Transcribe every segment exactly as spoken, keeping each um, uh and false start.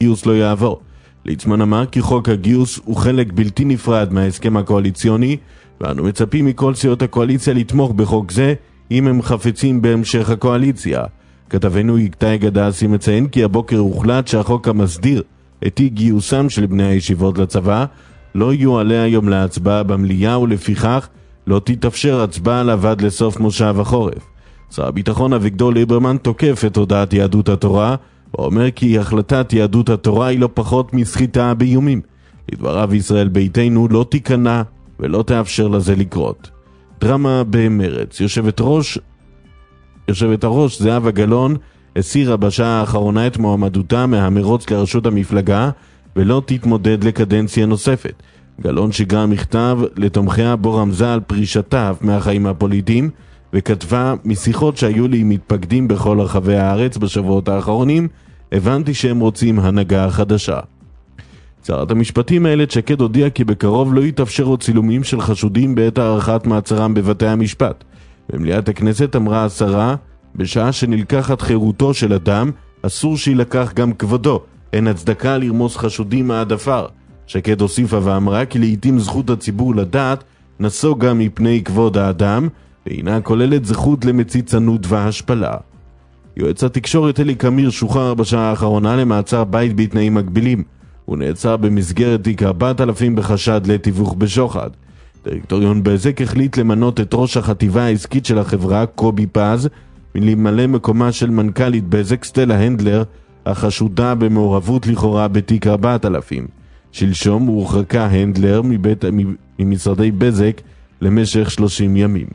גיוס לא יעבור. ליצמן אמר כי חוק הגיוס הוא חלק בלתי נפרד מההסכם הקואליציוני, ואנו מצפים מכל סיעות הקואליציה לתמוך בחוק זה אם הם חפצים בהמשך הקואליציה. כתבנו יקטאי גדסי מציין כי הבוקר הוחלט שהחוק המסדיר את אי גיוסם של בני הישיבות לצבא לא יועלה היום להצבעה במליאה, ולפיכך לא תתאפשר הצבעה עליו עד לסוף מושב החורף. שר הביטחון אביגדור ליברמן תוקף את הודעת יהדות התורה ואומר כי החלטת יהדות התורה היא לא פחות מסחיטה באיומים. לדבריו, ישראל ביתנו לא תיכנע ולא תאפשר לזה לקרות. דרמה במרץ. יושבת ראש יושבת הראש זהבה גלאון הסירה בשעה האחרונה את מועמדותה מהמרוץ לראשות המפלגה ולא תתמודד לקדנציה נוספת. גלאון שיגרה מכתב לתומכיה בו רמזה על פרישתה מהחיים הפוליטיים, וכתבה: משיחות שהיו לי עם מתפקדים בכל רחבי הארץ בשבועות האחרונים, הבנתי שהם רוצים הנהגה חדשה. שרת המשפטים איילת שקד הודיעה כי בקרוב לא יתאפשר עוד צילומים של חשודים בעת הערכת מעצרם בבתי המשפט. במליאת הכנסת אמרה השרה: בשעה שנלקחת חירותו של אדם, אסור שילקח גם כבודו. אין הצדקה לרמוס חשודים עד עפר. שקד הוסיפה ואמרה כי לעתים זכות הציבור לדעת נסוגה מפני כבוד האדם, ואינה כוללת זכות למציצנות והשפלה. יועץ התקשורת אלי קמיר שוחרר בשעה האחרונה למעצר בית בתנאים מגבילים. הוא נעצר במסגרת תיק ארבעת אלפים בחשד לתיווך בשוחד. דירקטוריון בזק החליט למנות את ראש החטיבה העסקית של החברה, קובי פז, מלמלא מקומה של מנכ"לית בזק סטלה הנדלר, החשודה במעורבות לכאורה בתיק ארבעת אלפים. שלשום הוא הורחקה הנדלר מבית, ממשרדי בזק למשך שלושים ימים.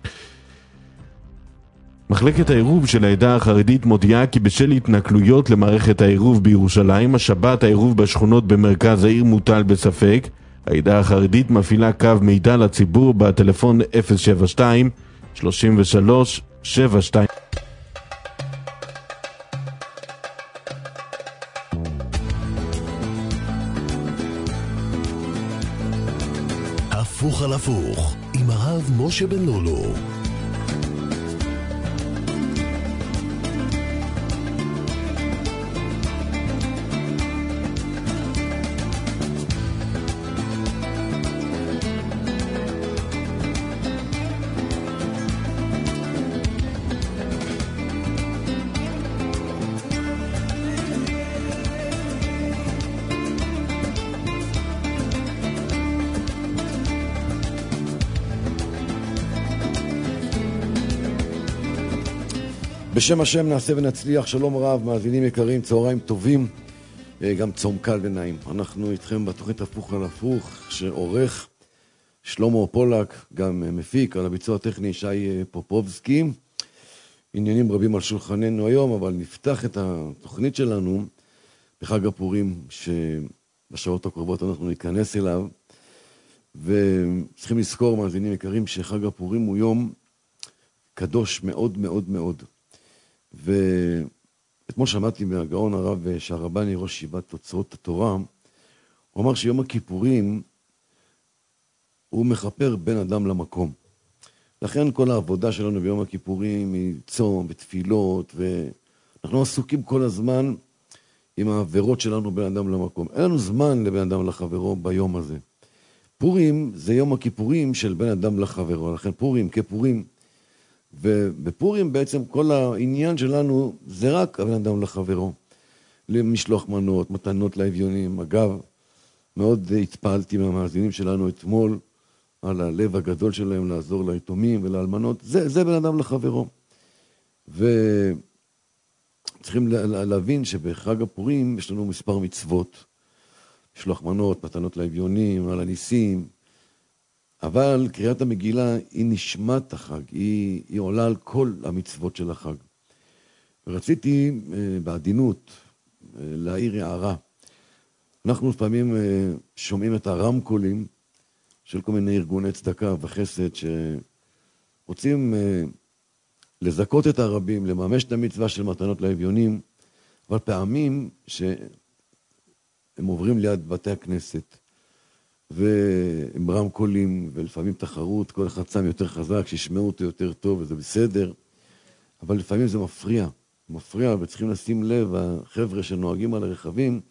מחלקת העירוב של העדה החרדית מודיעה כי בשל התנכלויות למערכת העירוב בירושלים, השבת העירוב בשכונות במרכז העיר מוטל בספק. העדה החרדית מפעילה קו מידע לציבור בטלפון אפס שבע שתיים שלושים ושלוש שבע שתיים. הפוך על הפוך עם הרב משה בן לולו. בשם השם נעשה ונצליח. שלום רב, מאזינים יקרים, צהריים טובים, גם צום קל ונעים. אנחנו איתכם בתוכנית הפוך על הפוך, שעורך שלמה פולק, גם מפיק, על הביצוע הטכני שי פופובסקי. עניינים רבים על שולחננו היום, אבל נפתח את התוכנית שלנו בחג הפורים, שבשעות הקרובות אנחנו ניכנס אליו. וצריכים לזכור, מאזינים יקרים, שחג הפורים הוא יום קדוש מאוד מאוד מאוד. ואתמול שמעתי מהגאון הרב שהרבני, ראש ישיבת תוצאות התורה, הוא אמר שיום הכיפורים הוא מחפר בין אדם למקום. לכן כל העבודה שלנו ביום הכיפורים היא צום ותפילות, ואנחנו עסוקים כל הזמן עם העבירות שלנו בין אדם למקום. אין לנו זמן לבן אדם לחברו ביום הזה. פורים זה יום הכיפורים של בן אדם לחברו, לכן פורים כפורים. ובפורים בעצם כל העניין שלנו זה רק הבן אדם לחברו. למשלוח מנות, מתנות לאביונים. אגב, מאוד התפעלתי מהמאזינים שלנו אתמול על הלב הגדול שלהם לעזור ליתומים ולאלמנות. זה, זה בן אדם לחברו. וצריכים להבין שבחג הפורים יש לנו מספר מצוות. משלוח מנות, מתנות לאביונים, על הניסים. אבל קריאת המגילה היא נשמת החג, היא, היא עולה על כל המצוות של החג. ורציתי בעדינות להעיר הערה. אנחנו לפעמים שומעים את הרמקולים של כל מיני ארגוני צדקה וחסד שרוצים לזכות את הרבים, לממש את המצווה של מתנות לאביונים, אבל פעמים שהם עוברים ליד בתי הכנסת, ועם רמקולים, ולפעמים תחרות, כל אחד שם יותר חזק, שישמעו אותו יותר טוב, וזה בסדר. אבל לפעמים זה מפריע, מפריע, וצריכים לשים לב, החבר'ה שנוהגים על הרכבים,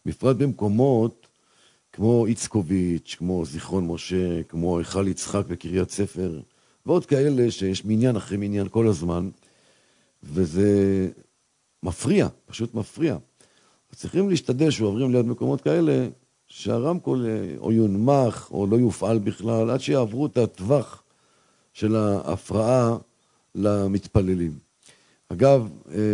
בפרט במקומות כמו איצקוביץ', כמו זיכרון משה, כמו היכל יצחק בקריית ספר, ועוד כאלה שיש מניין אחרי מניין כל הזמן, וזה מפריע, פשוט מפריע. צריכים להשתדל שעוברים ליד מקומות כאלה, שהרמקול או יונמך או לא יופעל בכלל, עד שיעברו את הטווח של ההפרעה למתפללים. אגב,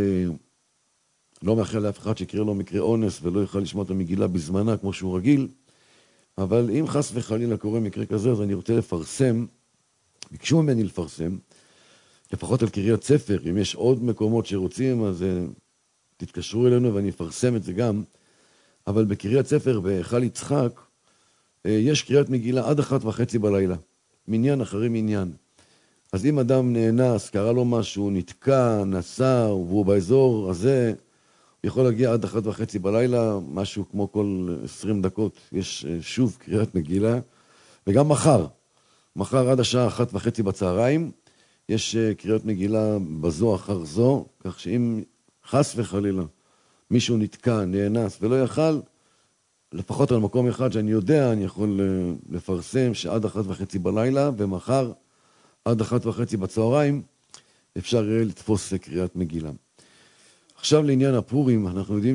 לא מאחל לאף אחד שיקרה לו מקרה אונס ולא יוכל לשמוע את המגילה בזמנה כמו שהוא רגיל, אבל אם חס וחלילה קורה מקרה כזה, אז אני רוצה לפרסם, ביקשו ממני לפרסם, לפחות על קריית ספר, אם יש עוד מקומות שרוצים, אז תתקשרו אלינו ואני אפרסם את זה גם, אבל בקריית ספר, בהיכל יצחק, יש קריאת מגילה עד אחת וחצי בלילה, מניין אחרי מניין. אז אם אדם נאנס, קרה לו משהו, נתקע, נסע, והוא באזור הזה, הוא יכול להגיע עד אחת וחצי בלילה, משהו כמו כל עשרים דקות, יש שוב קריאת מגילה, וגם מחר, מחר עד השעה אחת וחצי בצהריים, יש קריאת מגילה בזו אחר זו, כך שאם חס וחלילה מישהו נתקע, נאנס ולא יכל, לפחות על מקום אחד שאני יודע, אני יכול לפרסם שעד אחת וחצי בלילה, ומחר עד אחת וחצי בצהריים, אפשר יהיה לתפוס קריאת מגילה. עכשיו לעניין הפורים, אנחנו יודעים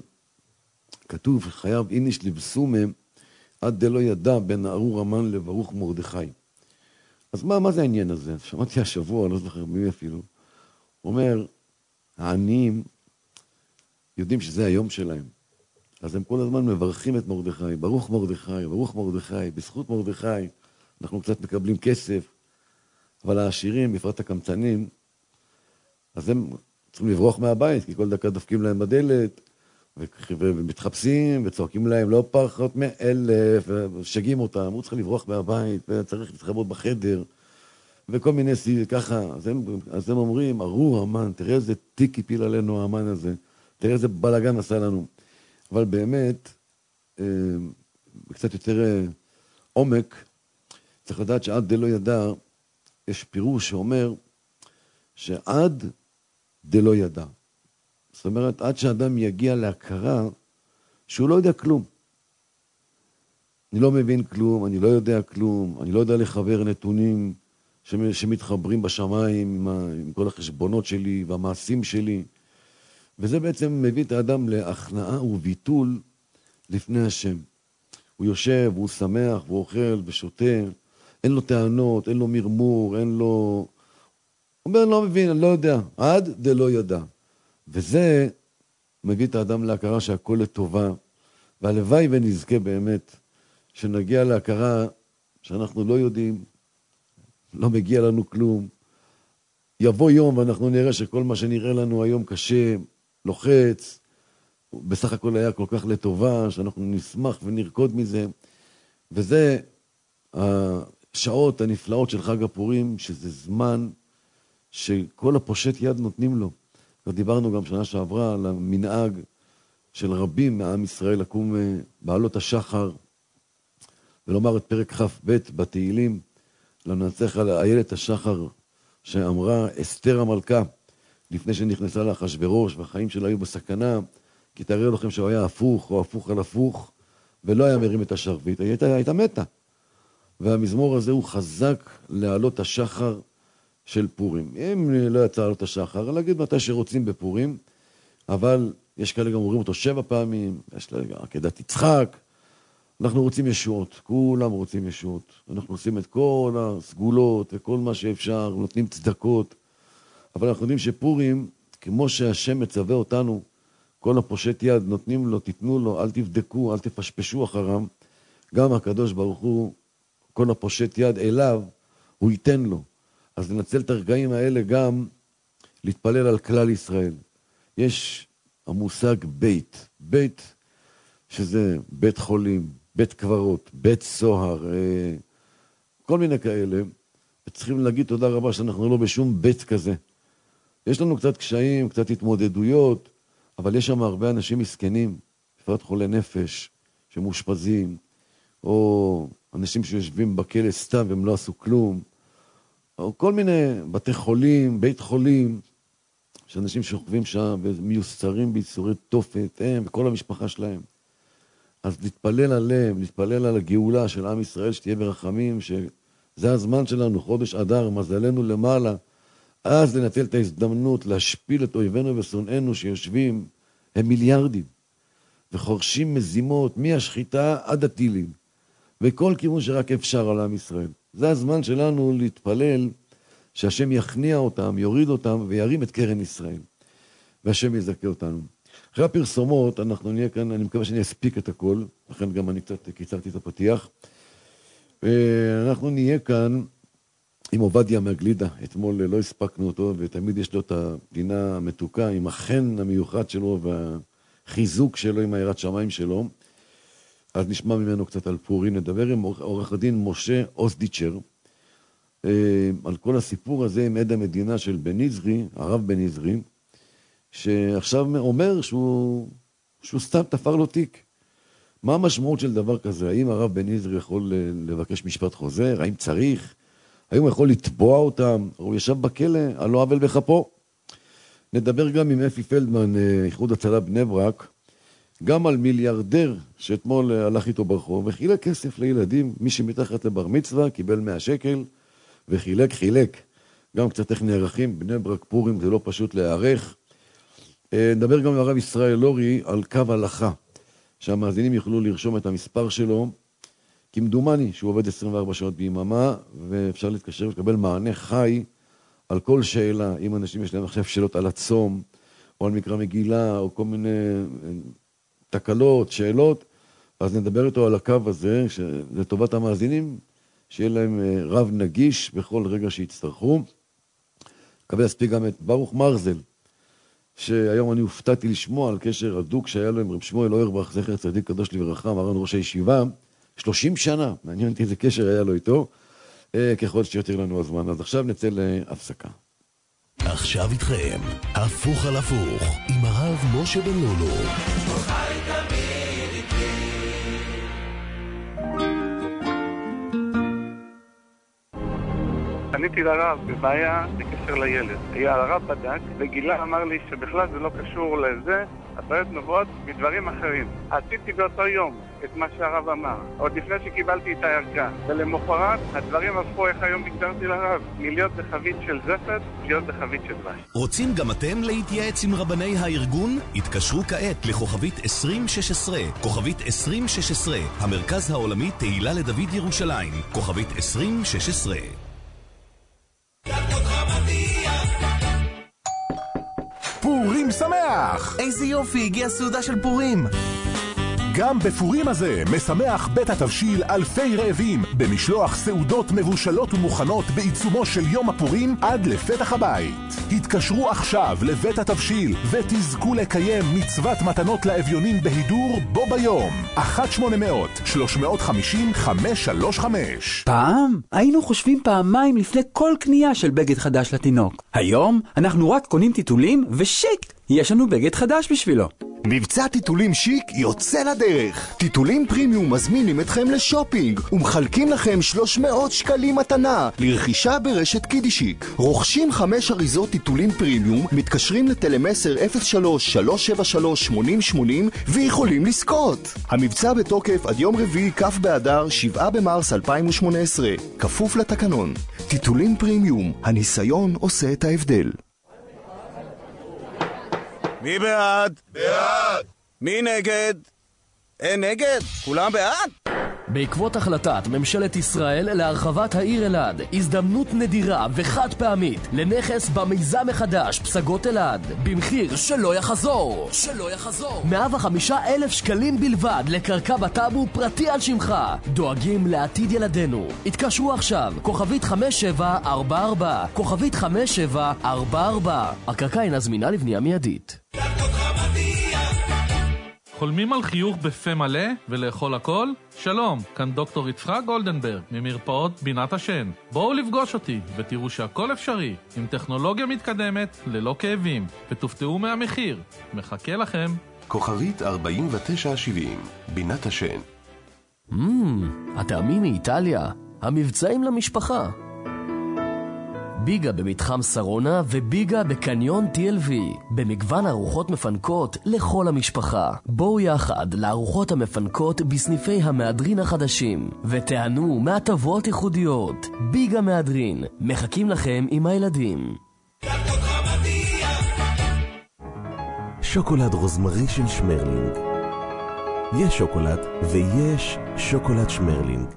שכתוב חייב איניש לבסומה, עד דלא ידע בין ארור המן לברוך מרדכי. אז מה, מה זה העניין הזה? שמעתי השבוע, לא זוכר מי אפילו, הוא אומר, העניים יודעים שזה היום שלהם. אז הם כל הזמן מברכים את מרדכי, ברוך מרדכי, ברוך מרדכי, בזכות מרדכי, אנחנו קצת מקבלים כסף, אבל העשירים, בפרט הקמצנים, אז הם צריכים לברוח מהבית, כי כל דקה דופקים להם בדלת, ומתחפשים, וצועקים להם, לא פחות מאלף, ושגעים אותם, הוא צריך לברוח מהבית, וצריך להתחבות בחדר, וכל מיני סיבי, ככה, אז הם, אז הם אומרים, ארור המן, תראה איזה תיק הפיל עלינו האמן הזה, תראה איזה בלגן עשה לנו. אבל באמת, קצת יותר עומק, צריך לדעת שעד דלא ידע, יש פירוש שאומר, שעד דלא ידע. זאת אומרת, עד שאדם יגיע להכרה, שהוא לא יודע כלום. אני לא מבין כלום, אני לא יודע כלום, אני לא יודע לחבר נתונים שמתחברים בשמיים עם, עם כל החשבונות שלי והמעשים שלי. וזה בעצם מביא את האדם להכנעה וביטול לפני השם. הוא יושב, הוא שמח, הוא אוכל ושותה, אין לו טענות, אין לו מרמור, אין לו... הוא אומר, לא מבין, אני לא יודע, עד דלא ידע. וזה מביא את האדם להכרה שהכל לטובה, והלוואי ונזכה באמת, שנגיע להכרה שאנחנו לא יודעים, לא מגיע לנו כלום. יבוא יום ואנחנו נראה שכל מה שנראה לנו היום קשה, לוחץ, בסך הכל היה כל כך לטובה, שאנחנו נשמח ונרקוד מזה. וזה השעות הנפלאות של חג הפורים, שזה זמן שכל הפושט יד נותנים לו. ודיברנו גם שנה שעברה על המנהג של רבים מעם ישראל לקום בעלות השחר, ולומר את פרק כ"ב בתהילים, לנצח על איילת השחר שאמרה אסתר המלכה, לפני שנכנסה לאחשוורוש, והחיים שלה היו בסכנה, כי תאר לכם שהוא היה הפוך או הפוך על הפוך, ולא היה מרים את השרביט, היא הייתה, הייתה מתה. והמזמור הזה הוא חזק לעלות השחר של פורים. אם לא יצא לעלות השחר, להגיד מתי שרוצים בפורים, אבל יש כאלה גם אומרים אותו שבע פעמים, יש לה עקדת יצחק, אנחנו רוצים ישועות, כולם רוצים ישועות. אנחנו עושים את כל הסגולות וכל מה שאפשר, נותנים צדקות, אבל אנחנו יודעים שפורים, כמו שהשם מצווה אותנו, כל הפושט יד נותנים לו, תיתנו לו, אל תבדקו, אל תפשפשו אחרם, גם הקדוש ברוך הוא, כל הפושט יד אליו, הוא ייתן לו. אז לנצל את הרגעים האלה גם להתפלל על כלל ישראל. יש המושג בית, בית שזה בית חולים, בית קברות, בית סוהר, כל מיני כאלה, וצריכים להגיד תודה רבה שאנחנו לא בשום בית כזה. יש לנו קצת קשיים, קצת התמודדויות, אבל יש שם הרבה אנשים מסכנים, בפרט חולי נפש, שמושפזים, או אנשים שיושבים בכלא סתם והם לא עשו כלום, או כל מיני בתי חולים, בית חולים, שאנשים שוכבים שם ומיוסרים ביצורי תופת, הם וכל המשפחה שלהם. אז להתפלל עליהם, להתפלל על הגאולה של עם ישראל, שתהיה ברחמים, שזה הזמן שלנו, חודש אדר, מזלנו למעלה, אז לנצל את ההזדמנות, להשפיל את אויבינו ושונאינו שיושבים, הם מיליארדים, וחורשים מזימות מהשחיטה עד הטילים, וכל כיוון שרק אפשר על עם ישראל. זה הזמן שלנו להתפלל, שהשם יכניע אותם, יוריד אותם, וירים את קרן ישראל, והשם יזכה אותנו. אחרי הפרסומות, אנחנו נהיה כאן, אני מקווה שאני אספיק את הכל, לכן גם אני קצת קיצרתי את הפתיח. אנחנו נהיה כאן עם עובדיה מהגלידה, אתמול לא הספקנו אותו, ותמיד יש לו את הדינה המתוקה, עם החן המיוחד שלו, והחיזוק שלו, עם היראת שמיים שלו. אז נשמע ממנו קצת על פורים, נדבר עם עורך הדין משה אוסדיצ'ר, על כל הסיפור הזה עם עד המדינה של בן עזרי, הרב בן עזרי, שעכשיו אומר שהוא, שהוא סתם תפר לו תיק. מה המשמעות של דבר כזה? האם הרב בן עזרי יכול לבקש משפט חוזר? האם צריך? האם הוא יכול לתבוע אותם? הוא ישב בכלא, על לא עוול בכפו. נדבר גם עם אפי פלדמן, איחוד הצלה בני ברק, גם על מיליארדר שאתמול הלך איתו ברחוב, וחילק כסף לילדים, מי שמתחת לבר מצווה קיבל מאה שקל, וחילק, חילק. גם קצת איך נערכים, בני ברק פורים זה לא פשוט להיערך. נדבר גם עם הרב ישראל לורי על קו הלכה, שהמאזינים יוכלו לרשום את המספר שלו, כמדומני שהוא עובד עשרים וארבע שעות ביממה, ואפשר להתקשר ולקבל מענה חי על כל שאלה, אם אנשים יש להם עכשיו שאלות על הצום, או על מקרא מגילה, או כל מיני תקלות, שאלות, אז נדבר איתו על הקו הזה, שזה טובת המאזינים, שיהיה להם רב נגיש בכל רגע שיצטרכו. מקווה להספיק גם את ברוך מרזל, שהיום אני הופתעתי לשמוע על קשר הדוק שהיה לו עם רב שמואל אוירבך, זכר צדיק קדוש לברכה, מרן ראש הישיבה, שלושים שנה, מעניין אותי איזה קשר היה לו איתו, אה, ככל שיותר לנו הזמן. אז עכשיו נצא להפסקה. עכשיו איתכם, הפוך על הפוך, עם הרב משה בן לולו. פניתי לרב בבעיה בקשר לילד. הרב בדק וגילה, אמר לי שבכלל זה לא קשור לזה, הבעיות נובעות מדברים אחרים. עשיתי באותו יום את מה שהרב אמר, עוד לפני שקיבלתי את הערכה, ולמחרת הדברים הפכו, איך היום הגדרתי לרב, מלהיות בחבית של זפת, להיות בחבית של דבש. רוצים גם אתם להתייעץ עם רבני הארגון? התקשרו כעת לכוכבית עשרים שש עשרה, כוכבית עשרים שש עשרה, המרכז העולמי תהילה לדוד ירושלים, כוכבית עשרים שש עשרה. פורים שמח! איזה יופי, הגיעה סעודה של פורים! גם בפורים הזה משמח בית התבשיל אלפי רעבים במשלוח סעודות מבושלות ומוכנות בעיצומו של יום הפורים עד לפתח הבית. התקשרו עכשיו לבית התבשיל ותזכו לקיים מצוות מתנות לאביונים בהידור בו ביום. אחת שמונה מאות שלוש מאות חמישים חמש שלוש חמש. פעם היינו חושבים פעמיים לפני כל קנייה של בגד חדש לתינוק. היום אנחנו רק קונים טיטולים ושיק, יש לנו בגד חדש בשבילו. מבצע טיטולים שיק יוצא לדרך. טיטולים פרימיום מזמינים אתכם לשופינג ומחלקים לכם שלוש מאות שקלים מתנה לרכישה ברשת קידישיק. רוכשים חמש אריזות טיטולים פרימיום, מתקשרים לטלמסר אפס שלוש שלוש שבע שלוש שמונים שמונים ויכולים לזכות. המבצע בתוקף עד יום רביעי כ' באדר שבעה במרס אלפיים ושמונה עשרה, כפוף לתקנון. טיטולים פרימיום, הניסיון עושה את ההבדל. מי בעד? בעד! מי נגד? אין נגד? כולם בעד? בעקבות החלטת ממשלת ישראל להרחבת העיר אלעד, הזדמנות נדירה וחד פעמית לנכס במיזם מחדש פסגות אלעד, במחיר שלא יחזור. שלא יחזור. מאה וחמישה אלף שקלים בלבד לקרקע בטאבו פרטי על שמך. דואגים לעתיד ילדינו. התקשרו עכשיו, כוכבית חמש שבע ארבע ארבע, כוכבית חמש שבע ארבע ארבע. הקרקע אינה זמינה לבנייה מיידית. חולמים על חיוך בפה מלא ולאכול הכל? שלום, כאן דוקטור יצחק גולדנברג ממרפאות בינת השן. בואו לפגוש אותי ותראו שהכל אפשרי עם טכנולוגיה מתקדמת ללא כאבים, ותופתעו מהמחיר. מחכה לכם. כוכבית ארבעים ותשע שבעים, בינת השן. מmm, הטעמים מאיטליה, המבצעים למשפחה. ביגה במתחם סרונה וביגה בקניון טי אל וי. במגוון ארוחות מפנקות לכל המשפחה. בואו יחד לארוחות המפנקות בסניפי המהדרין החדשים, ותענו מהטבות ייחודיות. ביגה מהדרין, מחכים לכם עם הילדים. שוקולד רוזמרי של שמרלינג. יש שוקולד ויש שוקולד שמרלינג.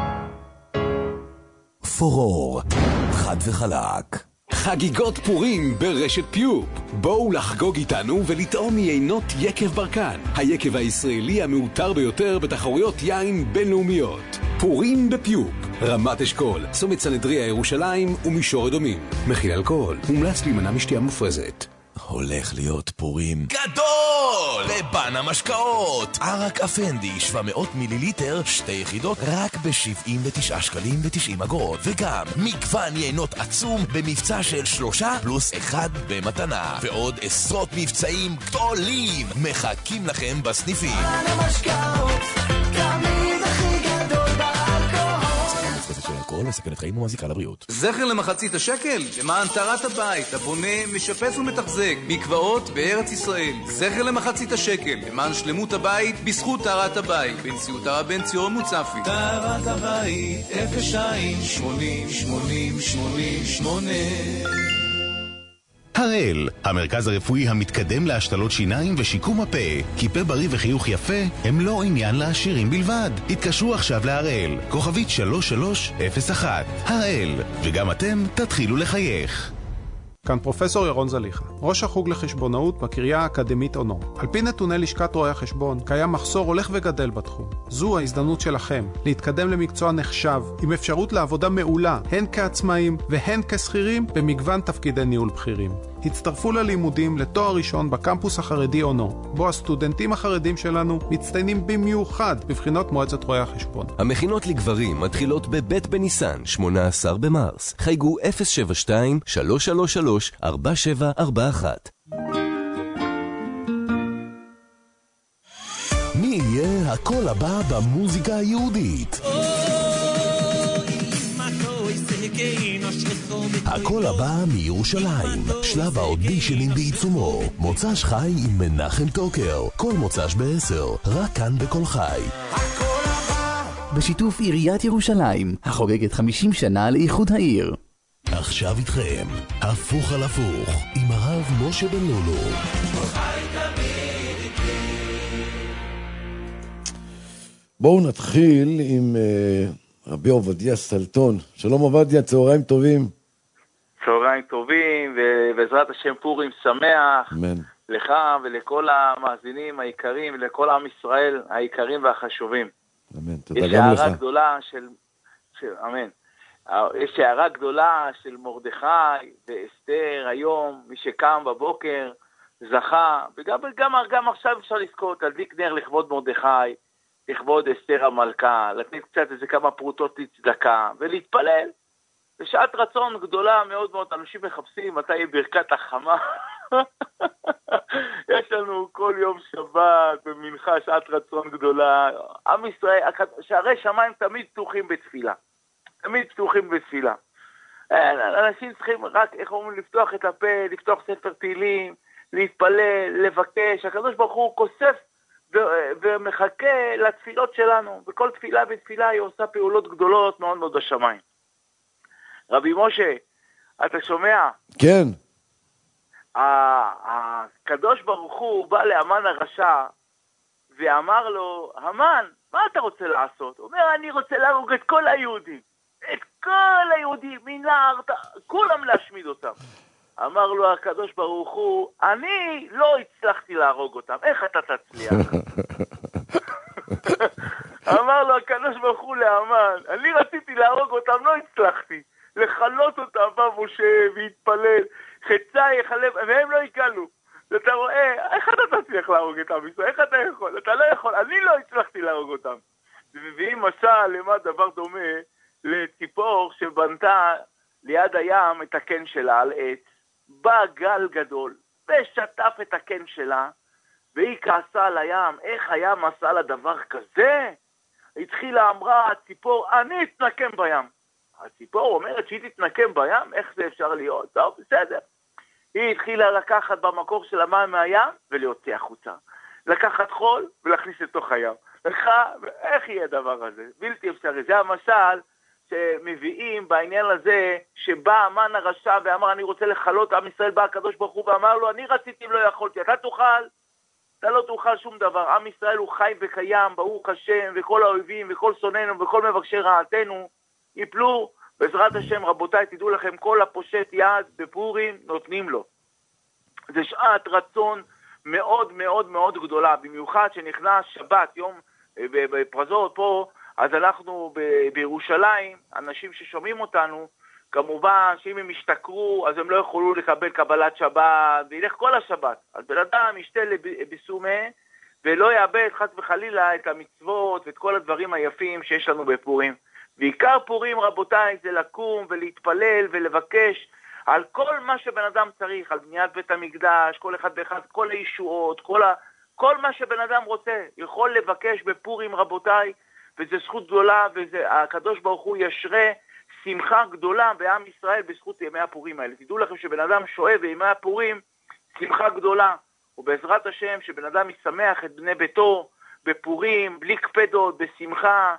פורור, חד וחלק. חגיגות פורים ברשת פיופ. בואו לחגוג איתנו ולטעום מיינות יקב ברקן, היקב הישראלי המאותר ביותר בתחרויות יין בינלאומיות. פורים בפיופ, רמת אשכול, צומת סנהדריה ירושלים ומישור אדומים. מכיל אלכוהול, מומלץ להימנע משתייה מופרזת. הולך להיות פורים גדול לבן המשקאות. ערק אפנדי שבע מאות מיליליטר, שתי יחידות, רק ב-שבעים ותשעה שקלים ותשעים אגורות, וגם מגוון יינות עצום במבצע של שלושה פלוס אחד במתנה, ועוד עשרות מבצעים גדולים מחכים לכם בסניפים. בן המשקאות, תמיד הכי גדול באלכוהול. סכנה מופרזת של אלכוהול מסכנת חיים ומזיקה לבריאות. זכר למחצית השקל למען טהרת הבית, הבונה, משפץ ומתחזק מקוואות בארץ ישראל. זכר למחצית השקל למען שלמות הבית בזכות טהרת הבית, בנשיאות הרב בן ציון מוצפי. טהרת הבית אפס שתיים שמונים שמונים שמונים שמונה. הראל, המרכז הרפואי המתקדם להשתלות שיניים ושיקום הפה. כי פה בריא וחיוך יפה הם לא עניין לעשירים בלבד. התקשרו עכשיו להראל, כוכבית שלוש שלוש אפס אחת. הראל, וגם אתם תתחילו לחייך. כאן פרופסור ירון זליכה, ראש החוג לחשבונאות בקריה האקדמית אונו. על פי נתוני לשכת רואי החשבון, קיים מחסור הולך וגדל בתחום. זו ההזדמנות שלכם להתקדם למקצוע נחשב, עם אפשרות לעבודה מעולה, הן כעצמאים והן כשכירים במגוון תפקידי ניהול בכירים. הצטרפו ללימודים לתואר ראשון בקמפוס החרדי אונו, בו הסטודנטים החרדים שלנו מצטיינים במיוחד בבחינות מועצת רואי החשבון. המכינות לגברים מתחילות בבית בניסן, שמונה עשר במרס. חייגו אפס שבע שתיים שלוש שלוש שלוש ארבע שבע ארבע אחת. מי יהיה הקול הבא במוזיקה היהודית? הקול הבא מירושלים, שלב האודישנים בעיצומו. מוצ"ש חי עם מנחם טוקר, כל מוצ"ש בעשר, רק כאן בכל חי. בשיתוף עיריית ירושלים, החוגגת חמישים שנה לאיחוד העיר. עכשיו איתכם, הפוך על הפוך, עם הרב משה בן לולו. בואו נתחיל עם uh, רבי עובדיה סלטון. שלום עובדיה, צהריים טובים. צהריים טובים, ובעזרת השם פורים שמח. אמן. לך ולכל המאזינים היקרים, ולכל עם ישראל היקרים והחשובים. אמן, תודה גם לך. יש הערה גדולה של, של אמן. יש הערה גדולה של מרדכי ואסתר היום, מי שקם בבוקר זכה, וגם גם, גם עכשיו אפשר לזכות, להדליק נר לכבוד מרדכי, לכבוד אסתר המלכה, לתת קצת איזה כמה פרוטות לצדקה, ולהתפלל. בשעת רצון גדולה מאוד מאוד, אנשים מחפשים מתי יהיה ברכת החמה. יש לנו כל יום שבת במנחה שעת רצון גדולה. עם ישראל, שערי שמיים תמיד פתוחים בתפילה. תמיד פתוחים בתפילה. אנשים צריכים רק, איך אומרים, לפתוח את הפה, לפתוח ספר תהילים, להתפלל, לבקש. הקדוש ברוך הוא כוסף ו- ומחכה לתפילות שלנו. וכל תפילה בתפילה היא עושה פעולות גדולות מאוד מאוד בשמיים. רבי משה, אתה שומע? כן. הקדוש ברוך הוא בא לאמן הרשע ואמר לו, המן, מה אתה רוצה לעשות? הוא אומר, אני רוצה להרוג את כל היהודים. את כל היהודים, מנער, כולם להשמיד אותם. אמר לו הקדוש ברוך הוא, אני לא הצלחתי להרוג אותם. איך אתה תצליח? אמר לו הקדוש ברוך הוא לאמן, אני רציתי להרוג אותם, לא הצלחתי. לחלות אותם במשה והתפלל, חצה יחלב, והם לא יקלו. אתה רואה, איך אתה תצליח להרוג את עם ישראל? איך אתה יכול? אתה לא יכול, אני לא הצלחתי להרוג אותם. ומביאים משל למה דבר דומה לציפור שבנתה ליד הים את הקן שלה על עץ. בא גל גדול ושטף את הקן שלה, והיא כעסה על הים, איך הים עשה לה דבר כזה? התחילה, אמרה הציפור, אני אתנקם בים. הציפור אומרת שהיא תתנקם בים, איך זה אפשר להיות? טוב, בסדר. היא התחילה לקחת במקור של המים מהים ולהוציא החוצה. לקחת חול ולהכניס לתוך הים. לך, איך יהיה דבר הזה? בלתי אפשרי. זה המשל שמביאים בעניין הזה, שבא המן הרשע ואמר, אני רוצה לחלות עם ישראל, בא הקדוש ברוך הוא ואמר לו, אני רציתי אם לא יכולתי, אתה תוכל, אתה לא תוכל שום דבר. עם ישראל הוא חי וקיים, ברוך השם, וכל האויבים וכל שונאינו וכל מבקשי רעתנו ייפלו. בעזרת השם, רבותיי, תדעו לכם, כל הפושט יד בפורים נותנים לו. זה שעת רצון מאוד מאוד מאוד גדולה, במיוחד שנכנס שבת, יום בפרזות פה, אז אנחנו ב- בירושלים, אנשים ששומעים אותנו, כמובן שאם הם ישתכרו, אז הם לא יכולו לקבל קבלת שבת, וילך כל השבת. אז בן אדם ישתה בסומה, ולא יאבד חס וחלילה את המצוות ואת כל הדברים היפים שיש לנו בפורים. ועיקר פורים, רבותיי, זה לקום ולהתפלל ולבקש על כל מה שבן אדם צריך, על בניית בית המקדש, כל אחד ואחד, כל הישועות, כל, ה... כל מה שבן אדם רוצה, יכול לבקש בפורים, רבותיי, וזה זכות גדולה, והקדוש ברוך הוא ישרה שמחה גדולה בעם ישראל בזכות ימי הפורים האלה. תדעו לכם שבן אדם שואב בימי הפורים שמחה גדולה, ובעזרת השם שבן אדם ישמח את בני ביתו בפורים, בלי קפדות, בשמחה,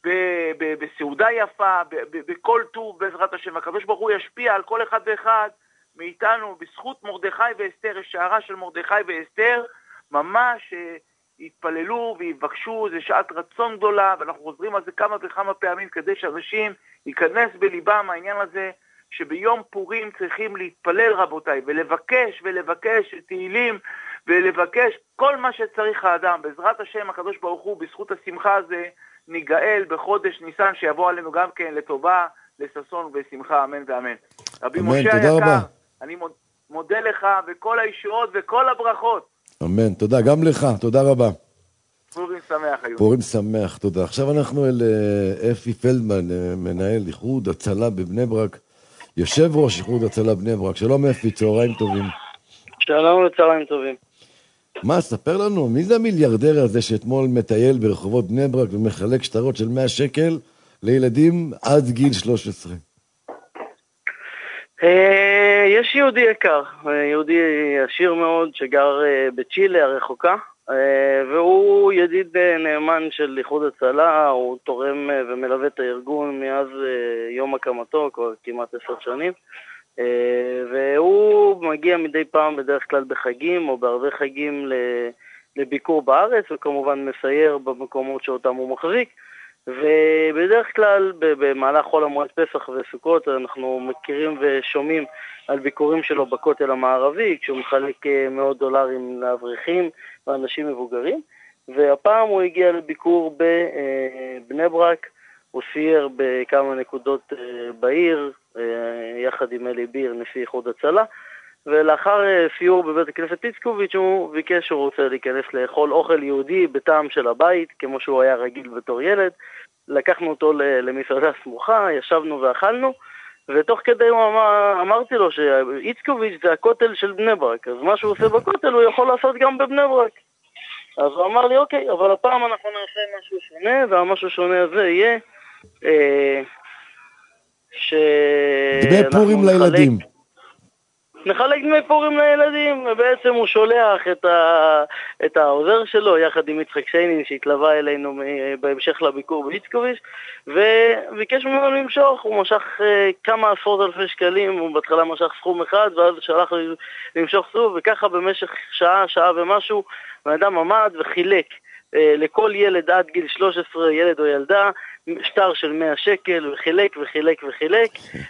בסעודה יפה, בכל טוב, בעזרת השם. הקדוש ברוך הוא ישפיע על כל אחד ואחד מאיתנו בזכות מרדכי ואסתר, השערה של מרדכי ואסתר, ממש יתפללו ויבקשו, זה שעת רצון גדולה, ואנחנו חוזרים על זה כמה וכמה פעמים כדי שאנשים ייכנס בליבם העניין הזה, שביום פורים צריכים להתפלל, רבותיי, ולבקש ולבקש תהילים, ולבקש כל מה שצריך האדם. בעזרת השם, הקדוש ברוך הוא, בזכות השמחה הזה, ניגאל בחודש ניסן, שיבוא עלינו גם כן לטובה, לששון ושמחה, אמן ואמן. רבי אמן, משה תודה היקר, רבה. אני מודה לך וכל הישועות וכל הברכות. אמן, תודה, גם לך, תודה רבה. פורים שמח היום. פורים שמח, תודה. עכשיו אנחנו אל אה, אפי פלדמן, אה, מנהל איחוד הצלה בבני ברק, יושב ראש איחוד הצלה בני ברק. שלום אפי, צהריים טובים. שלום וצהריים טובים. מה, ספר לנו, מי זה המיליארדר הזה שאתמול מטייל ברחובות בני ברק ומחלק שטרות של מאה שקל לילדים עד גיל שלוש עשרה? יש יהודי יקר, יהודי עשיר מאוד שגר בצ'ילה הרחוקה, והוא ידיד נאמן של איחוד הצלה, הוא תורם ומלווה את הארגון מאז יום הקמתו, כבר כמעט עשר שנים, והוא מגיע מדי פעם בדרך כלל בחגים או בערבי חגים לביקור בארץ, וכמובן מסייר במקומות שאותם הוא מחזיק, ובדרך כלל במהלך חול המועד פסח וסוכות אנחנו מכירים ושומעים על ביקורים שלו בכותל המערבי, כשהוא מחלק מאות דולרים לאברכים ואנשים מבוגרים, והפעם הוא הגיע לביקור בבני ברק, הוא סייר בכמה נקודות בעיר, יחד עם אלי ביר, נשיא איחוד הצלה, ולאחר סיור בבית הכנסת איצקוביץ' הוא ביקש שהוא רוצה להיכנס לאכול אוכל יהודי בטעם של הבית, כמו שהוא היה רגיל בתור ילד. לקחנו אותו למסעדה סמוכה, ישבנו ואכלנו, ותוך כדי הוא אמר, אמרתי לו שאיצקוביץ' זה הכותל של בני ברק, אז מה שהוא עושה בכותל הוא יכול לעשות גם בבני ברק. אז הוא אמר לי, אוקיי, אבל הפעם אנחנו נעשה משהו שונה, והמשהו שונה הזה יהיה אה, ש... דמי פורים לילדים. נחלק דמי פורים לילדים, ובעצם הוא שולח את, ה... את העוזר שלו, יחד עם יצחק שיינין שהתלווה אלינו בהמשך לביקור באיצקוביץ', וביקש ממנו למשוך, הוא משך כמה עשרות אלפי שקלים, הוא בהתחלה משך סכום אחד, ואז שלח למשוך סוף, וככה במשך שעה, שעה ומשהו, האדם עמד וחילק לכל ילד עד גיל שלוש עשרה, ילד או ילדה, שטר של מאה שקל, וחילק וחילק וחילק,